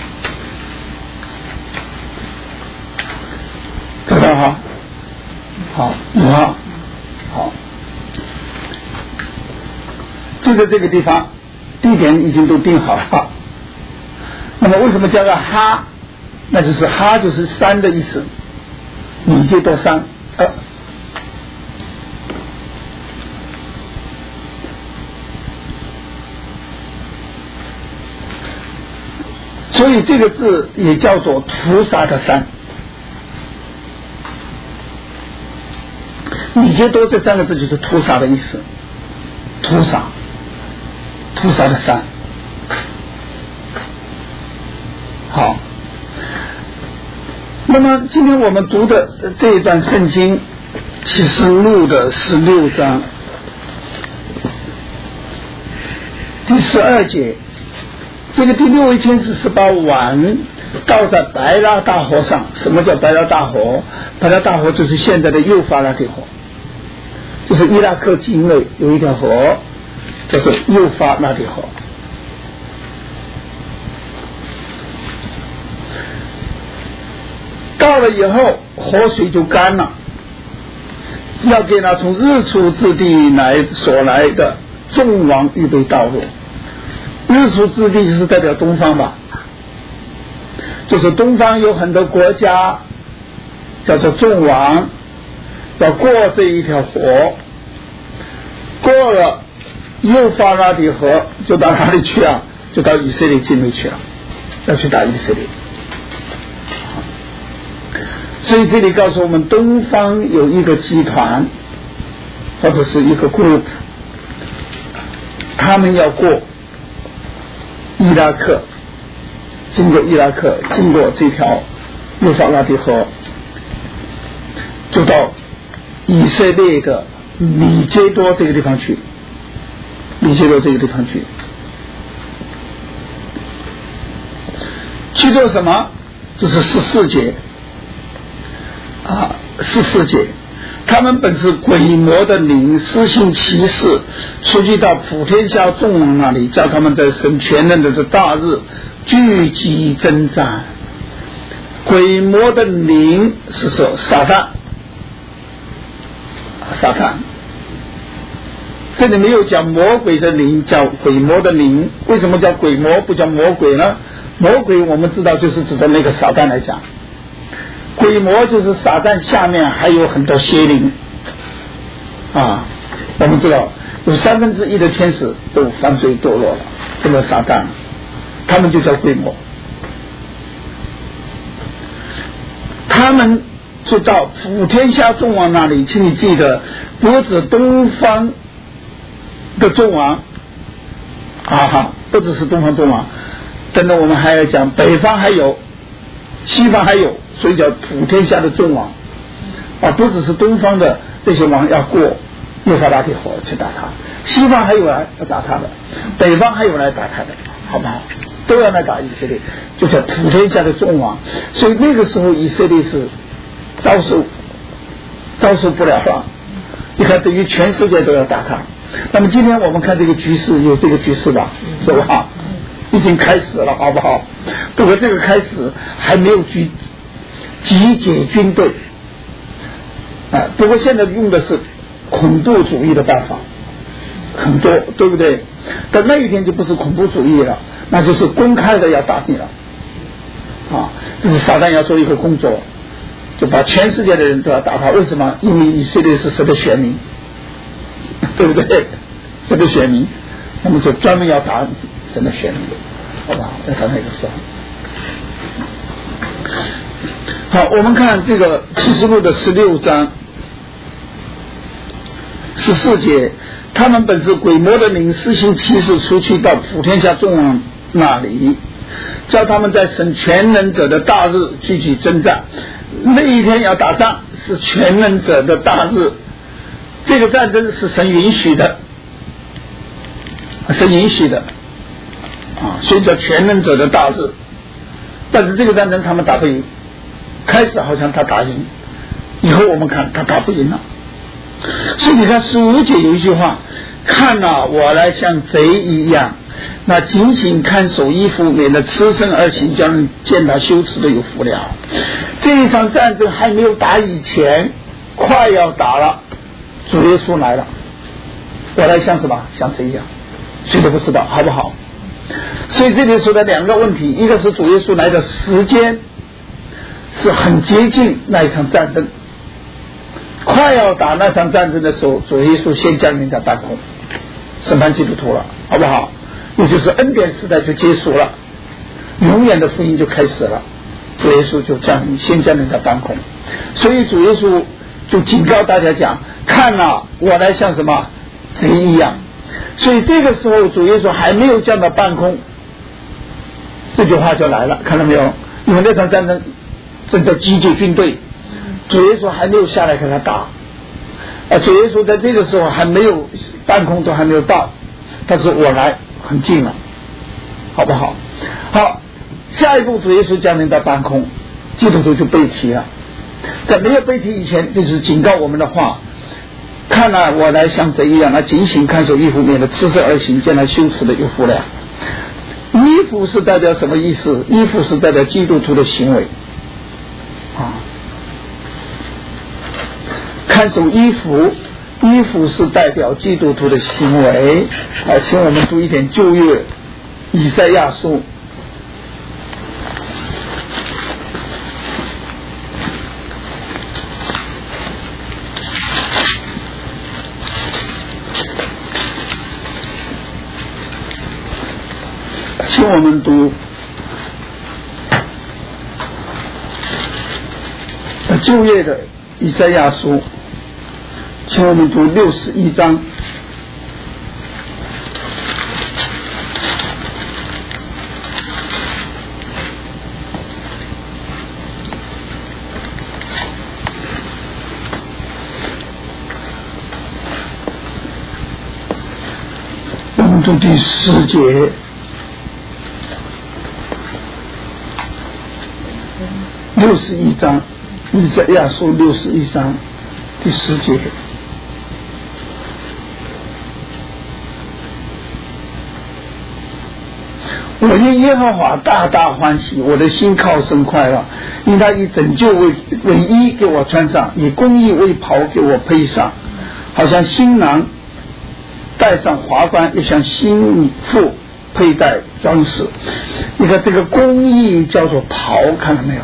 找到哈，好，五号，好。就在这个地方，地点已经都定好了。那么为什么叫做哈？那就是哈就是山的意思，米解多山。呃，所以这个字也叫做屠杀的山。米解多这三个字就是屠杀的意思，屠杀。屠杀的山。好，那么今天我们读的这一段圣经启示录的十六章第十二节，这个第六位天使是把碗倒在白拉大河上。什么叫白拉大河？白拉大河就是现在的幼发拉底河，就是伊拉克境内有一条河叫做幼发拉底河。到了以后，河水就干了，要给那从日出之地来所来的众王预备道路。日出之地是代表东方吧，就是东方有很多国家叫做众王，要过这一条河，过了幼发拉底河就到哪里去啊？就到以色列境内去了，要去打以色列。所以这里告诉我们，东方有一个集团或者是一个 group， 他们要过伊拉克，经过伊拉克，经过这条幼发拉底河，就到以色列的米解多这个地方去。 你接到这个地方去，去做什么？这是十四节啊，十四节。他们本是鬼魔的灵，施行奇事，出去到普天下众王那里，叫他们在神全能的这大日聚集征战。鬼魔的灵是说撒旦，撒旦。这里没有讲魔鬼的灵，叫鬼魔的灵。为什么叫鬼魔不叫魔鬼呢？魔鬼我们知道就是指的那个撒旦来讲，鬼魔就是撒旦下面还有很多邪灵啊。我们知道有三分之一的天使都犯罪堕落了，这个撒旦，他们就叫鬼魔。他们就到普天下众王那里，请你记得，不止东方的众王啊哈，不只是东方众王，等等我们还要讲北方还有，西方还有，所以叫普天下的众王啊，不只是东方的这些王要过幼发拉底河去打他，西方还有来要打他的，北方还有来打他的，好不好？都要来打以色列，就叫普天下的众王。所以那个时候以色列是遭受遭受不了了，你看等于全世界都要打他。那么今天我们看这个局势，有这个局势吧，是吧？已经开始了，好不好？不过这个开始还没有集集结军队啊。不过现在用的是恐怖主义的办法很多，对不对？但那一天就不是恐怖主义了，那就是公开的要打你了啊！这是撒旦要做一个工作，就把全世界的人都要打他。为什么？因为以色列是神的选民，对不对？神的选民，那么就专门要打神的选民，好吧？要到那个时候。好，我们看这个启示录的十六章十四节。他们本是鬼魔的灵，施行奇事，出去到普天下众王那里，叫他们在神全能者的大日聚集征战。那一天要打仗，是全能者的大日，这个战争是神允许的，神允许的啊，所以叫全能者的大日。但是这个战争他们打不赢，开始好像他打赢，以后我们看他打不赢了。所以你看十五节有一句话，看啊，我来像贼一样，那警醒看守衣服，免得吃身而行，叫人见他羞耻的有福了。这一场战争还没有打以前，快要打了，主耶稣来了，我来像什么？像贼一样，谁都不知道，好不好？所以这里说的两个问题，一个是主耶稣来的时间是很接近那一场战争，快要打那场战争的时候，主耶稣先降临在半空，审判基督徒了，好不好？也就是恩典时代就结束了，永远的福音就开始了，主耶稣就降临，先降临在半空。所以主耶稣就警告大家讲，看啊，我来像什么贼一样。所以这个时候主耶稣还没有降到半空，这句话就来了，看到没有？因为那场战争正在集结军队，主耶稣还没有下来跟他打，啊，主耶稣在这个时候还没有半空都还没有到，他说我来很近了，好不好？好，下一步主耶稣降临到半空，基督徒就被提了。在没有被提以前，就是警告我们的话，看来、啊、我来像贼一样，那警醒看守衣服，免得吃色而行，见他羞耻的有福了。衣服是代表什么意思？衣服是代表基督徒的行为啊。看守衣服，衣服是代表基督徒的行为啊。请我们读一点旧约以赛亚书请我们读旧约的以赛亚书，请我们读六十一章读第十节，六十一章，以赛亚书六十一章第十节。我因耶和华大大欢喜，我的心靠声快乐，因他以拯救为为衣给我穿上，以公义为袍给我披上，好像新郎戴上华冠，又像新妇佩戴装饰。你看这个公义叫做袍，看到没有？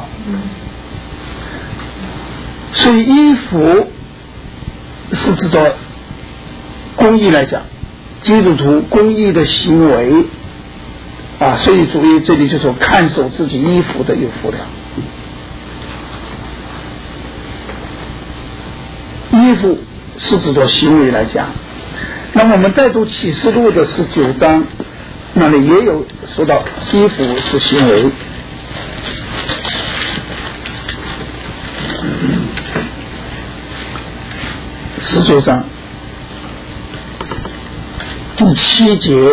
所以衣服是指着公义来讲，基督徒公义的行为啊，所以主义这里就说看守自己衣服的有福了。衣服是指着行为来讲，那么我们再读启示录的十九章，那里也有说到衣服是行为。十九章第七节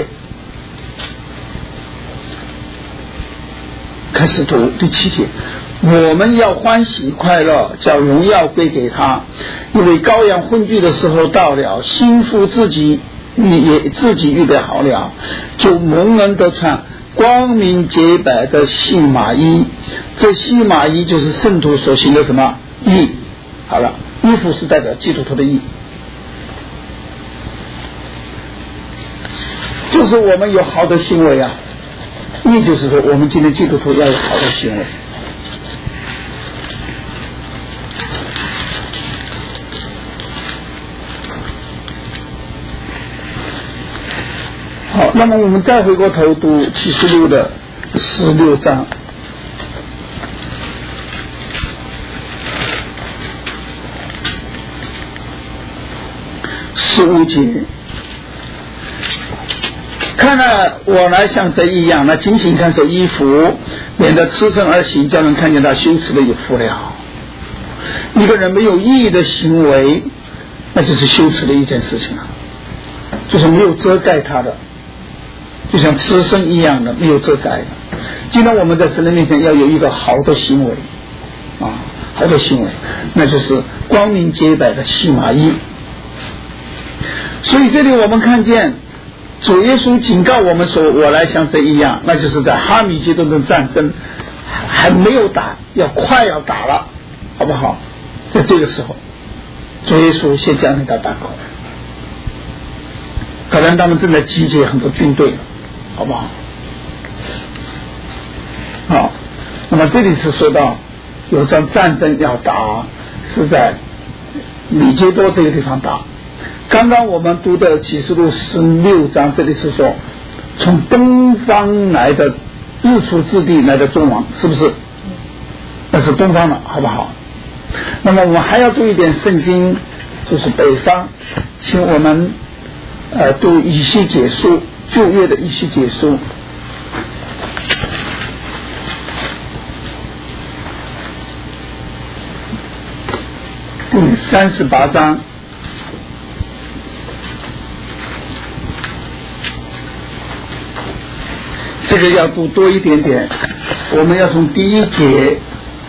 开始读，第七节，我们要欢喜快乐，叫荣耀归给他，因为羔羊婚聚的时候到了，新妇自己也自己预备好了，就蒙恩得穿光明洁白的细麻衣。这细麻衣就是圣徒所行的什么义。好了，衣服是代表基督徒的义，就是我们有好的行为啊。义就是说我们今天基督徒要有好的行为。好，那么我们再回过头读启示录的十六章十五节，看了我来像贼一样，那警醒看守衣服，免得吃身而行，叫人看见他羞耻的有福了。一个人没有意义的行为，那就是羞耻的一件事情啊，就是没有遮盖他的，就像吃身一样的没有遮盖的。今天我们在神的面前要有一个好的行为啊，好的行为，那就是光明洁白的细麻衣。所以这里我们看见主耶稣警告我们说，我来像这一样，那就是在哈米基顿的战争还没有打，要快要打了，好不好？在这个时候主耶稣先将那道打过来，可能他们正在集结很多军队，好不好？好，那么这里是说到有场战争要打，是在米基多这个地方打。刚刚我们读的启示录十六章，这里是说从东方来的日出之地来的众王，是不是？那是东方的，好不好？那么我们还要读一点圣经，就是北方，请我们呃读以西结书，旧约的以西结书第三十八章。这个要读多一点点，我们要从第一节，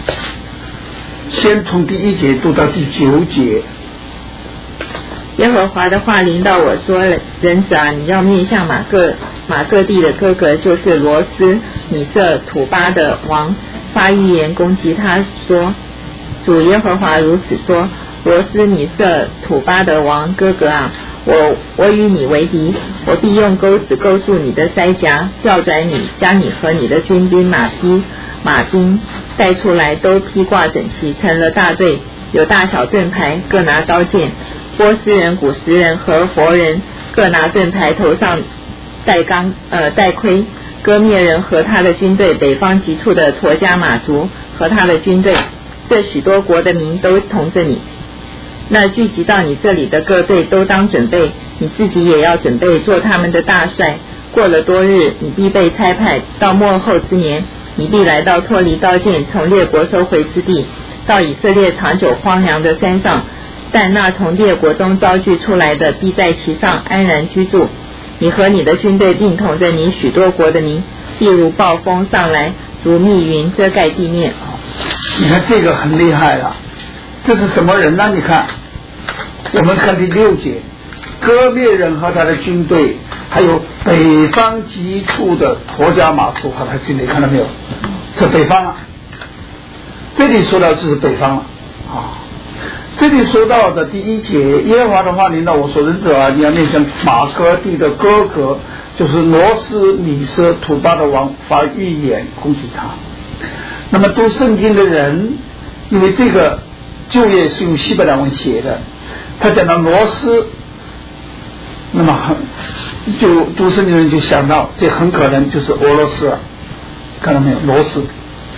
先从第一节读到第九节。 耶和华的话临到我说，人子啊，你要面向马各马各地的哥哥，就是罗斯米色土巴的王，发预言攻击他说，主耶和华如此说，罗斯米色土巴的王哥哥啊，我我与你为敌，我必用钩子勾住你的腮颊，调拽你，将你和你的军兵马匹马兵带出来，都披挂整齐，成了大队，有大小盾牌，各拿刀剑。波斯人、古时人和佛人各拿盾牌，头上戴钢呃戴盔。割灭人和他的军队，北方极处的陀迦马族和他的军队，这许多国的民都同着你。那聚集到你这里的各队都当准备，你自己也要准备做他们的大帅。过了多日，你必被差派，到末后之年，你必来到脱离刀剑从列国收回之地，到以色列长久荒凉的山上。但那从列国中招聚出来的，必在其上安然居住。 你和你的军队并统着你许多国的民，必如暴风上来，如密云遮盖地面。 你看这个很厉害了，这是什么人呢？你看，我们看第六节，哥灭人和他的军队，还有北方急促的陀迦马族和他的军队，看到没有？这北方了。这里说到这是北方了啊。这里说到的第一节，耶和华的话临到我所人者啊，你要面向马哥地的哥哥，就是罗斯米舍土巴的王发预言攻击他。那么读圣经的人，因为这个旧约是用希伯来文写的，他讲到罗斯，那么就读圣经的人就想到这很可能就是俄罗斯了，看到没有？罗斯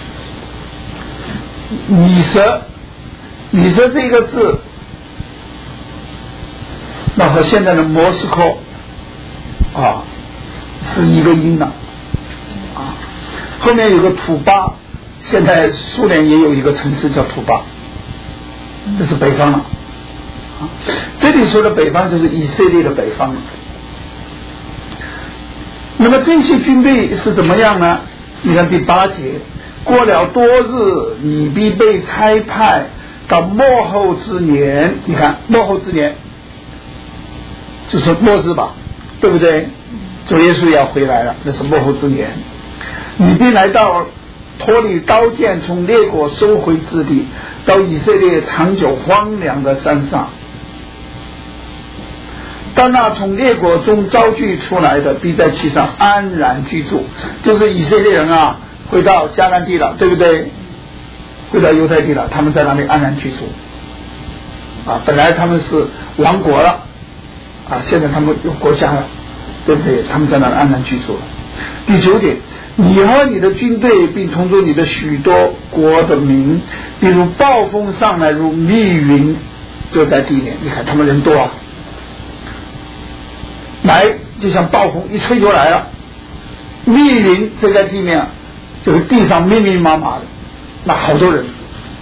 米舍，米舍这个字，那和现在的莫斯科啊是一个音了啊。后面有个土巴，现在苏联也有一个城市叫土巴，这是北方了啊。这里说的北方就是以色列的北方了。那么这些军队是怎么样呢？你看第八节，过了多日，你必被差派到末后之年。你看末后之年就是末日吧，对不对？主耶稣要回来了，那是末后之年。你必来到脱离刀剑从列国收回之地，到以色列长久荒凉的山上。但那从列国中招聚出来的，必在其上安然居住。就是以色列人啊，回到迦南地了，对不对？回到犹太地了，他们在那里安然居住。啊，本来他们是亡国了，啊，现在他们有国家了，对不对？他们在那里安然居住了。第九点，你和你的军队，并同着你的许多国的民，比如暴风上来，如密云遮在地面。你看他们人多啊，来就像暴风一吹就来了，密云遮在地面，就是地上密密麻麻的，那好多人。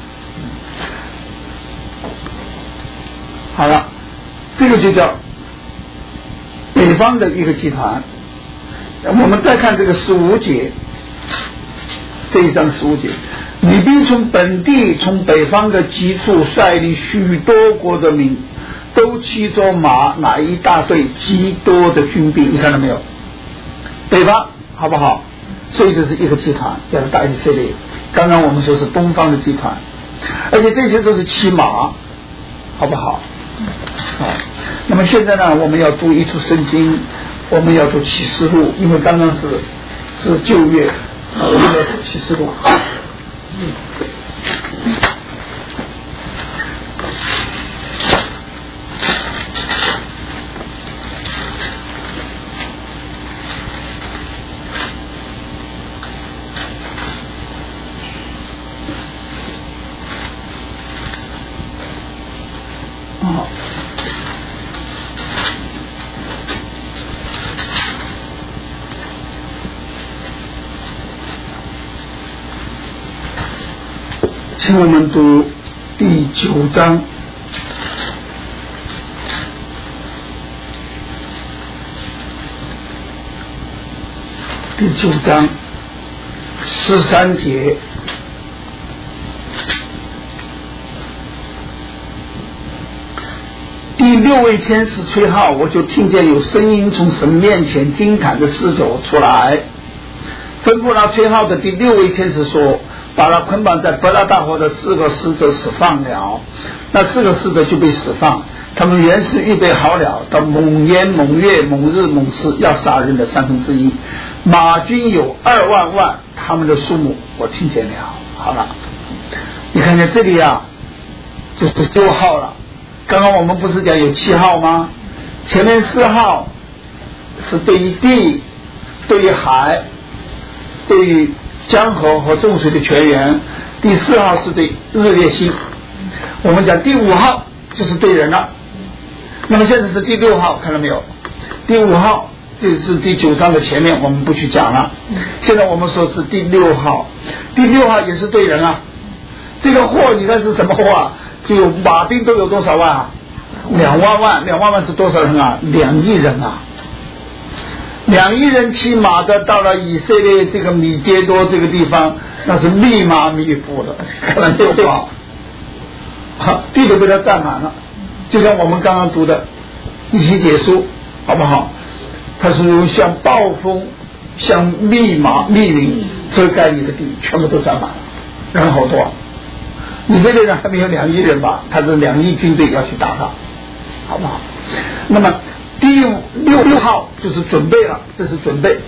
好了，这个就叫北方的一个集团。我们再看这个十五节，这一章十五节，你必从本地从北方的极处率领许多国的民，都骑着马，哪一大队极多的军兵，你看到没有？北方好不好？所以这是一个集团，叫大以色列。刚刚我们说是东方的集团，而且这些都是骑马，好不好？好，那么现在呢，我们要读一处圣经，我们要读启示录，因为刚刚是是旧约，我们要读启示录。嗯请我们读第九章，第九章十三节，第六位天使吹号，我就听见有声音从神面前金坛的使者出来，吩咐那吹号的第六位天使说，把他捆绑在伯拉大河的四个使者释放了。那四个使者就被释放，他们原是预备好了，到猛烟猛月猛日猛时要杀人的三分之一，马军有二万万，他们的数目我听见了。好了，你看见这里啊，就是六号了。刚刚我们不是讲有七号吗？前面四号是对于地，对于海，对于江河和众水的泉源，第四号是对日月星。我们讲第五号就是对人了。那么现在是第六号，看到没有？第五号这是第九章的前面，我们不去讲了。现在我们说是第六号，第六号也是对人啊。这个货你看是什么货啊？就马兵都有多少万啊？两万万，两万万是多少人啊？两亿人啊！ 两亿人骑马的到了以色列这个米揭多这个地方，那是密麻密布的，可能对不好，好，地都被他占满了，就像我们刚刚读的以西结书，好不好？它是由像暴风、像密麻密云遮盖你的地，全部都占满了，人好多。以色列人还没有两亿人吧？他是两亿军队要去打他，好不好？那么第六六号就是准备了，这是准备。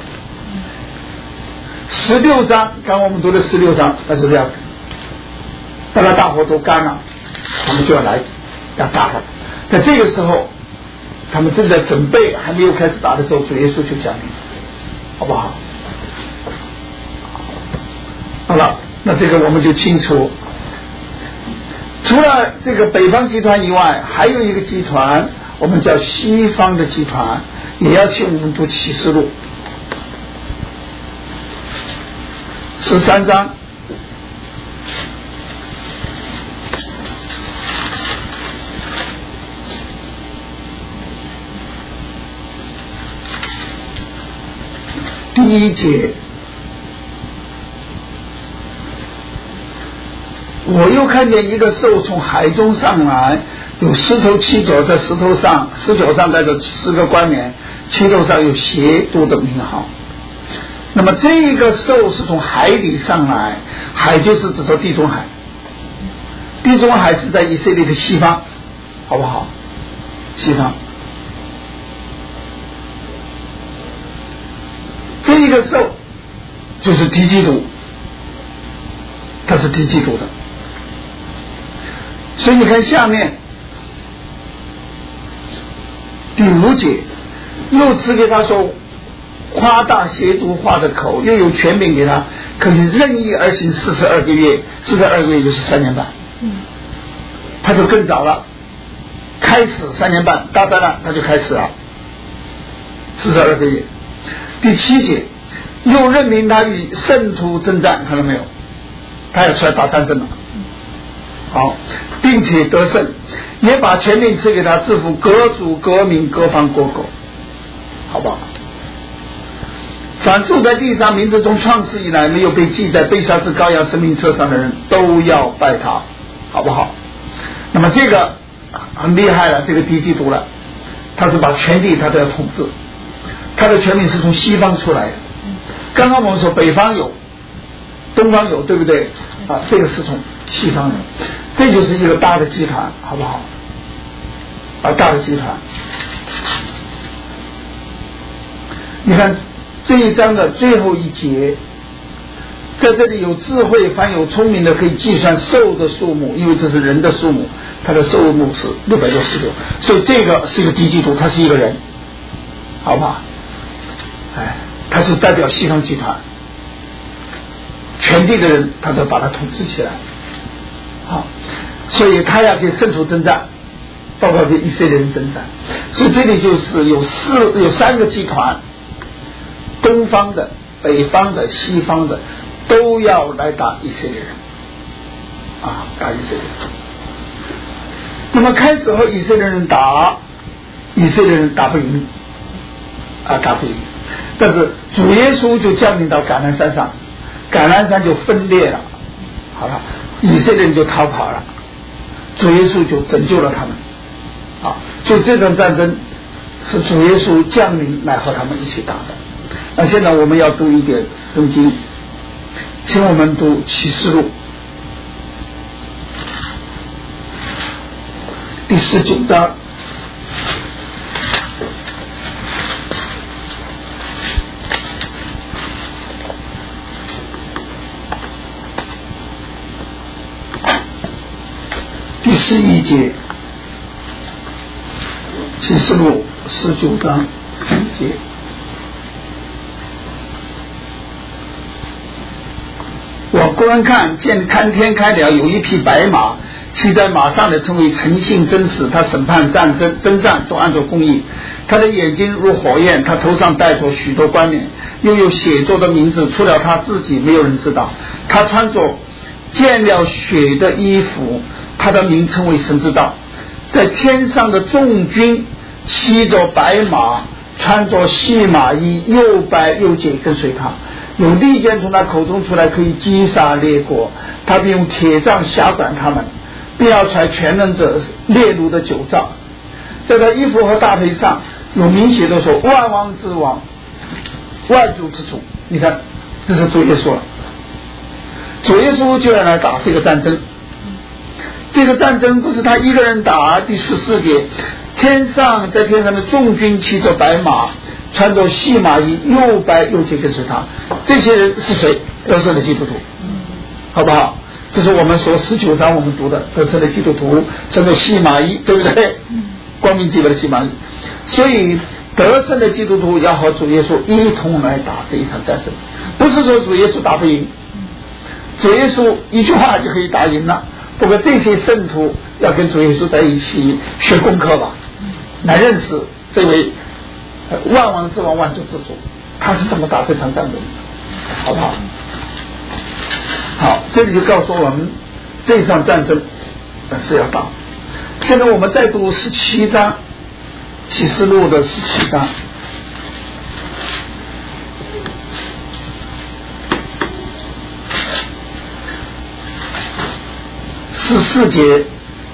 十六章，刚刚我们读的十六章，那是这样，当他大火都干了，他们就要来要打了。在这个时候，他们正在准备，还没有开始打的时候，主耶稣就降临，好不好？好了，那这个我们就清楚。除了这个北方集团以外，还有一个集团，我们叫西方的集团，也要请我们读启示录十三章。第一节，我又看见一个兽从海中上来，有石头七角，在石头上，石角上带着四个冠冕，七头上有邪毒的名号。那么这一个兽是从海里上来，海就是指着地中海，地中海是在以色列的西方，好不好？西方。这一个兽就是敌基督，它是敌基督的。所以你看下面第五节，又赐给他说夸大邪毒话的口，又有权柄给他，可以任意而行四十二个月，四十二个月就是三年半。他就更早了，开始三年半大灾难，他就开始了四十二个月。第七节，又任命他与圣徒征战，看到没有？他要出来打战争了。好，并且得胜，也把权柄赐给他，制服各族、各民、各方、各国，好不好？凡住在地上，名字从创世以来没有被记在被杀之羔羊生命册上的人，都要拜他，好不好？那么这个很厉害了，这个敌基督了，他是把全地他都要统治，他的权柄是从西方出来的。刚刚我们说北方有，东方有，对不对？啊，这个是从西方的，这就是一个大的集团，好不好？啊，大的集团。你看这一章的最后一节，在这里有智慧，凡有聪明的可以计算兽的数目，因为这是人的数目，它的数目是六百六十六，所以这个是一个敌基督，他是一个人，好不好？哎，他是代表西方集团，全地的人，他都把他统治起来。好，所以他要给圣徒征战，包括给以色列人征战。所以这里就是有四有三个集团，东方的、北方的、西方的，都要来打以色列人，啊，打以色列人。那么开始和以色列人打，以色列人打不赢，啊，打不赢。但是主耶稣就降临到橄榄山上，橄榄山就分裂了，好了，以色列人就逃跑了，主耶稣就拯救了他们，啊，所以这场战争是主耶稣降临来和他们一起打的。那现在我们要读一点圣经，请我们读启示录第十九章。第十一节，启示录十九章十一节。我观看，见看天开了，有一匹白马，骑在马上的称为诚信真实，他审判战争征战都按照公义。他的眼睛如火焰，他头上戴着许多冠冕，又有写作的名字，除了他自己没有人知道。他穿着溅了血的衣服，他的名称为神之道。在天上的众军骑着白马， 穿着细麻衣，又白又洁，跟随他。有利剑从他口中出来，可以击杀列国。他并用铁杖辖管他们，并要传全能者列如的九兆。在他衣服和大腿上有明写的说：万王之王，万主之主。你看，这是主耶稣了。主耶稣就要来打这个战争。这个战争不是他一个人打。第十四节，天上在天上的众军骑着白马，穿着细麻衣，又白又洁，跟随他。这些人是谁？得胜的基督徒，好不好？这是我们说十九章我们读的得胜的基督徒，穿着细麻衣，对不对？光明洁白的细麻衣。所以得胜的基督徒要和主耶稣一同来打这一场战争，不是说主耶稣打不赢，主耶稣一句话就可以打赢了。不过这些圣徒要跟主耶稣在一起学功课吧，来认识这位万王之王，万主之主，他是怎么打这场战争的，好不好？好，这里就告诉我们这场战争是要打。现在我们再读十七章，启示录的十七章。十四节，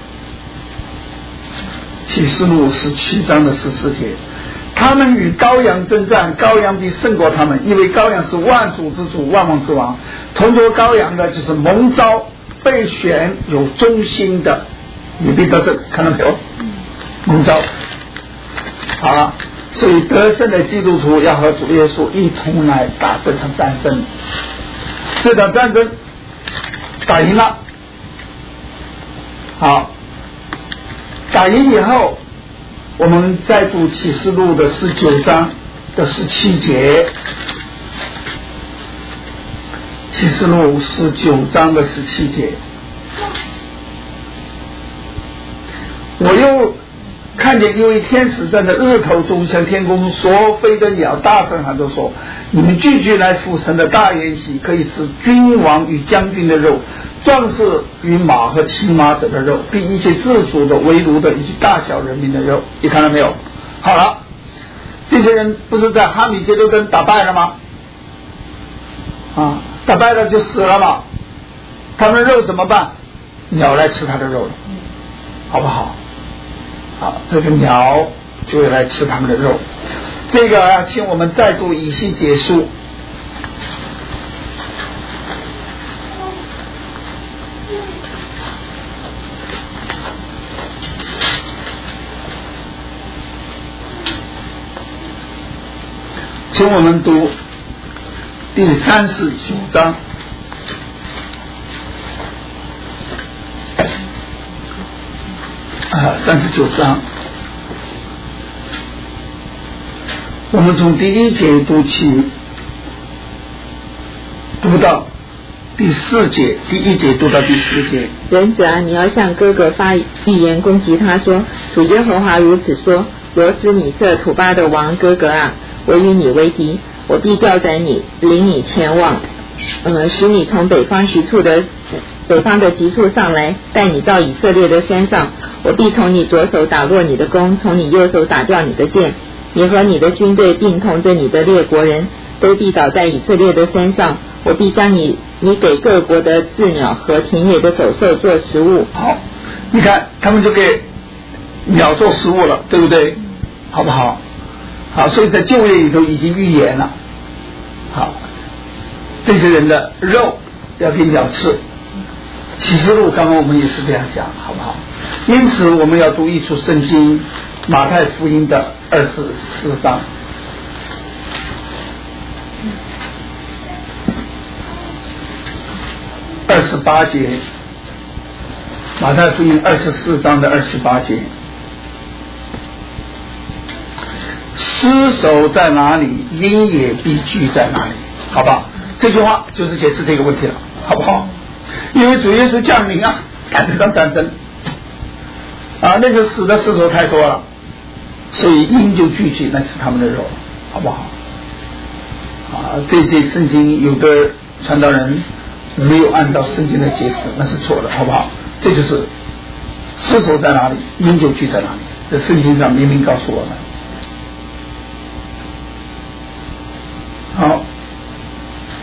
启示录十七章的十四节，他们与羔羊征战，羔羊必胜过他们，因为羔羊是万主之主，万王之王。同作羔羊的就是蒙召、被选、有忠心的，也必得胜。看到没有？蒙召。好，所以得胜的基督徒要和主耶稣一同来打这场战争。这场战争打赢了。好，打赢以后，我们再读启示录的十九章的十七节。启示录十九章的十七节，我又看见一位天使站在日头中，向天空所飞的鸟大声喊着说：你们聚集来赴神的大筵席，可以吃君王与将军的肉，壮士与马和骑马者的肉，并一切自主的、为奴的以及大小人民的肉。你看到没有？好了，这些人不是在哈米杰多登打败了吗？啊，打败了就死了嘛。他们的肉怎么办？鸟来吃他的肉了，好不好？好，这个鸟就会来吃他们的肉。这个、啊、请我们再读以西结书。请我们读第三十九章。啊，三十九章，我们从第一节读起，读到第四节，第一节读到第四节。 人子啊，你要向哥哥发预言攻击他说：主耶和华如此说，罗斯米色土巴的王哥哥啊，我与你为敌，我必调载你，领你前往，呃，使你从北方急处的北方的急处上来，带你到以色列的山上。我必从你左手打落你的弓，从你右手打掉你的箭。你和你的军队并同着你的列国人，都必倒在以色列的山上。我必将你你给各国的鸷鸟和田野的走兽做食物。 好，你看他们就给鸟做食物了，对不对？好不好？好，所以在旧约里头已经预言了。好，这些人的肉要给鸟吃。启示录刚刚我们也是这样讲，好不好？因此我们要读一处圣经，马太福音的二十四章。二十八节，马太福音二十四章的二十八节，尸首在哪里，鹰也必居在哪里，好不好？这句话就是解释这个问题了，好不好？因为主耶稣降临啊，打这场战争啊，那个死的尸首太多了，所以鹰就聚集来吃他们的肉，好不好？啊，这些圣经有的传道人没有按照圣经的解释，那是错的，好不好？这就是尸首在哪里，鹰就聚在哪里，这圣经上明明告诉我们。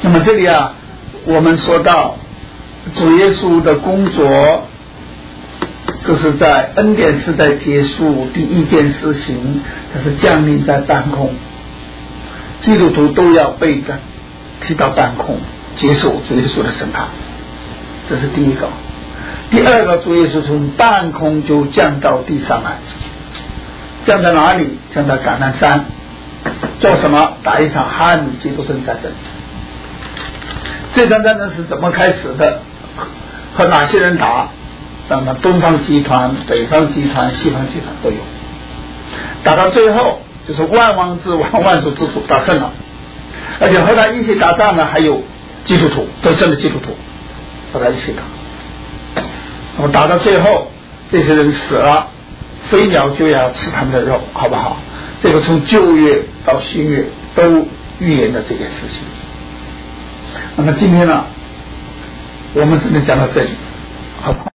那么这里啊，我们说到主耶稣的工作，这是在恩典时代结束第一件事情，它是降临在半空，基督徒都要被着提到半空，接受主耶稣的审判，这是第一个。第二个，主耶稣从半空就降到地上来，降在哪里？降到橄榄山，做什么？打一场哈米基督顿战争。这场战争是怎么开始的？和哪些人打？那么东方集团、北方集团、西方集团都有。打到最后，就是万王之王、万主之主打胜了，而且和他一起打仗呢，还有基督徒得胜的基督徒和他一起打。那么打到最后，这些人死了，飞鸟就要吃他们的肉，好不好？这个从旧约到新约都预言了这件事情。那么今天呢，我们只能讲到这里，好不好？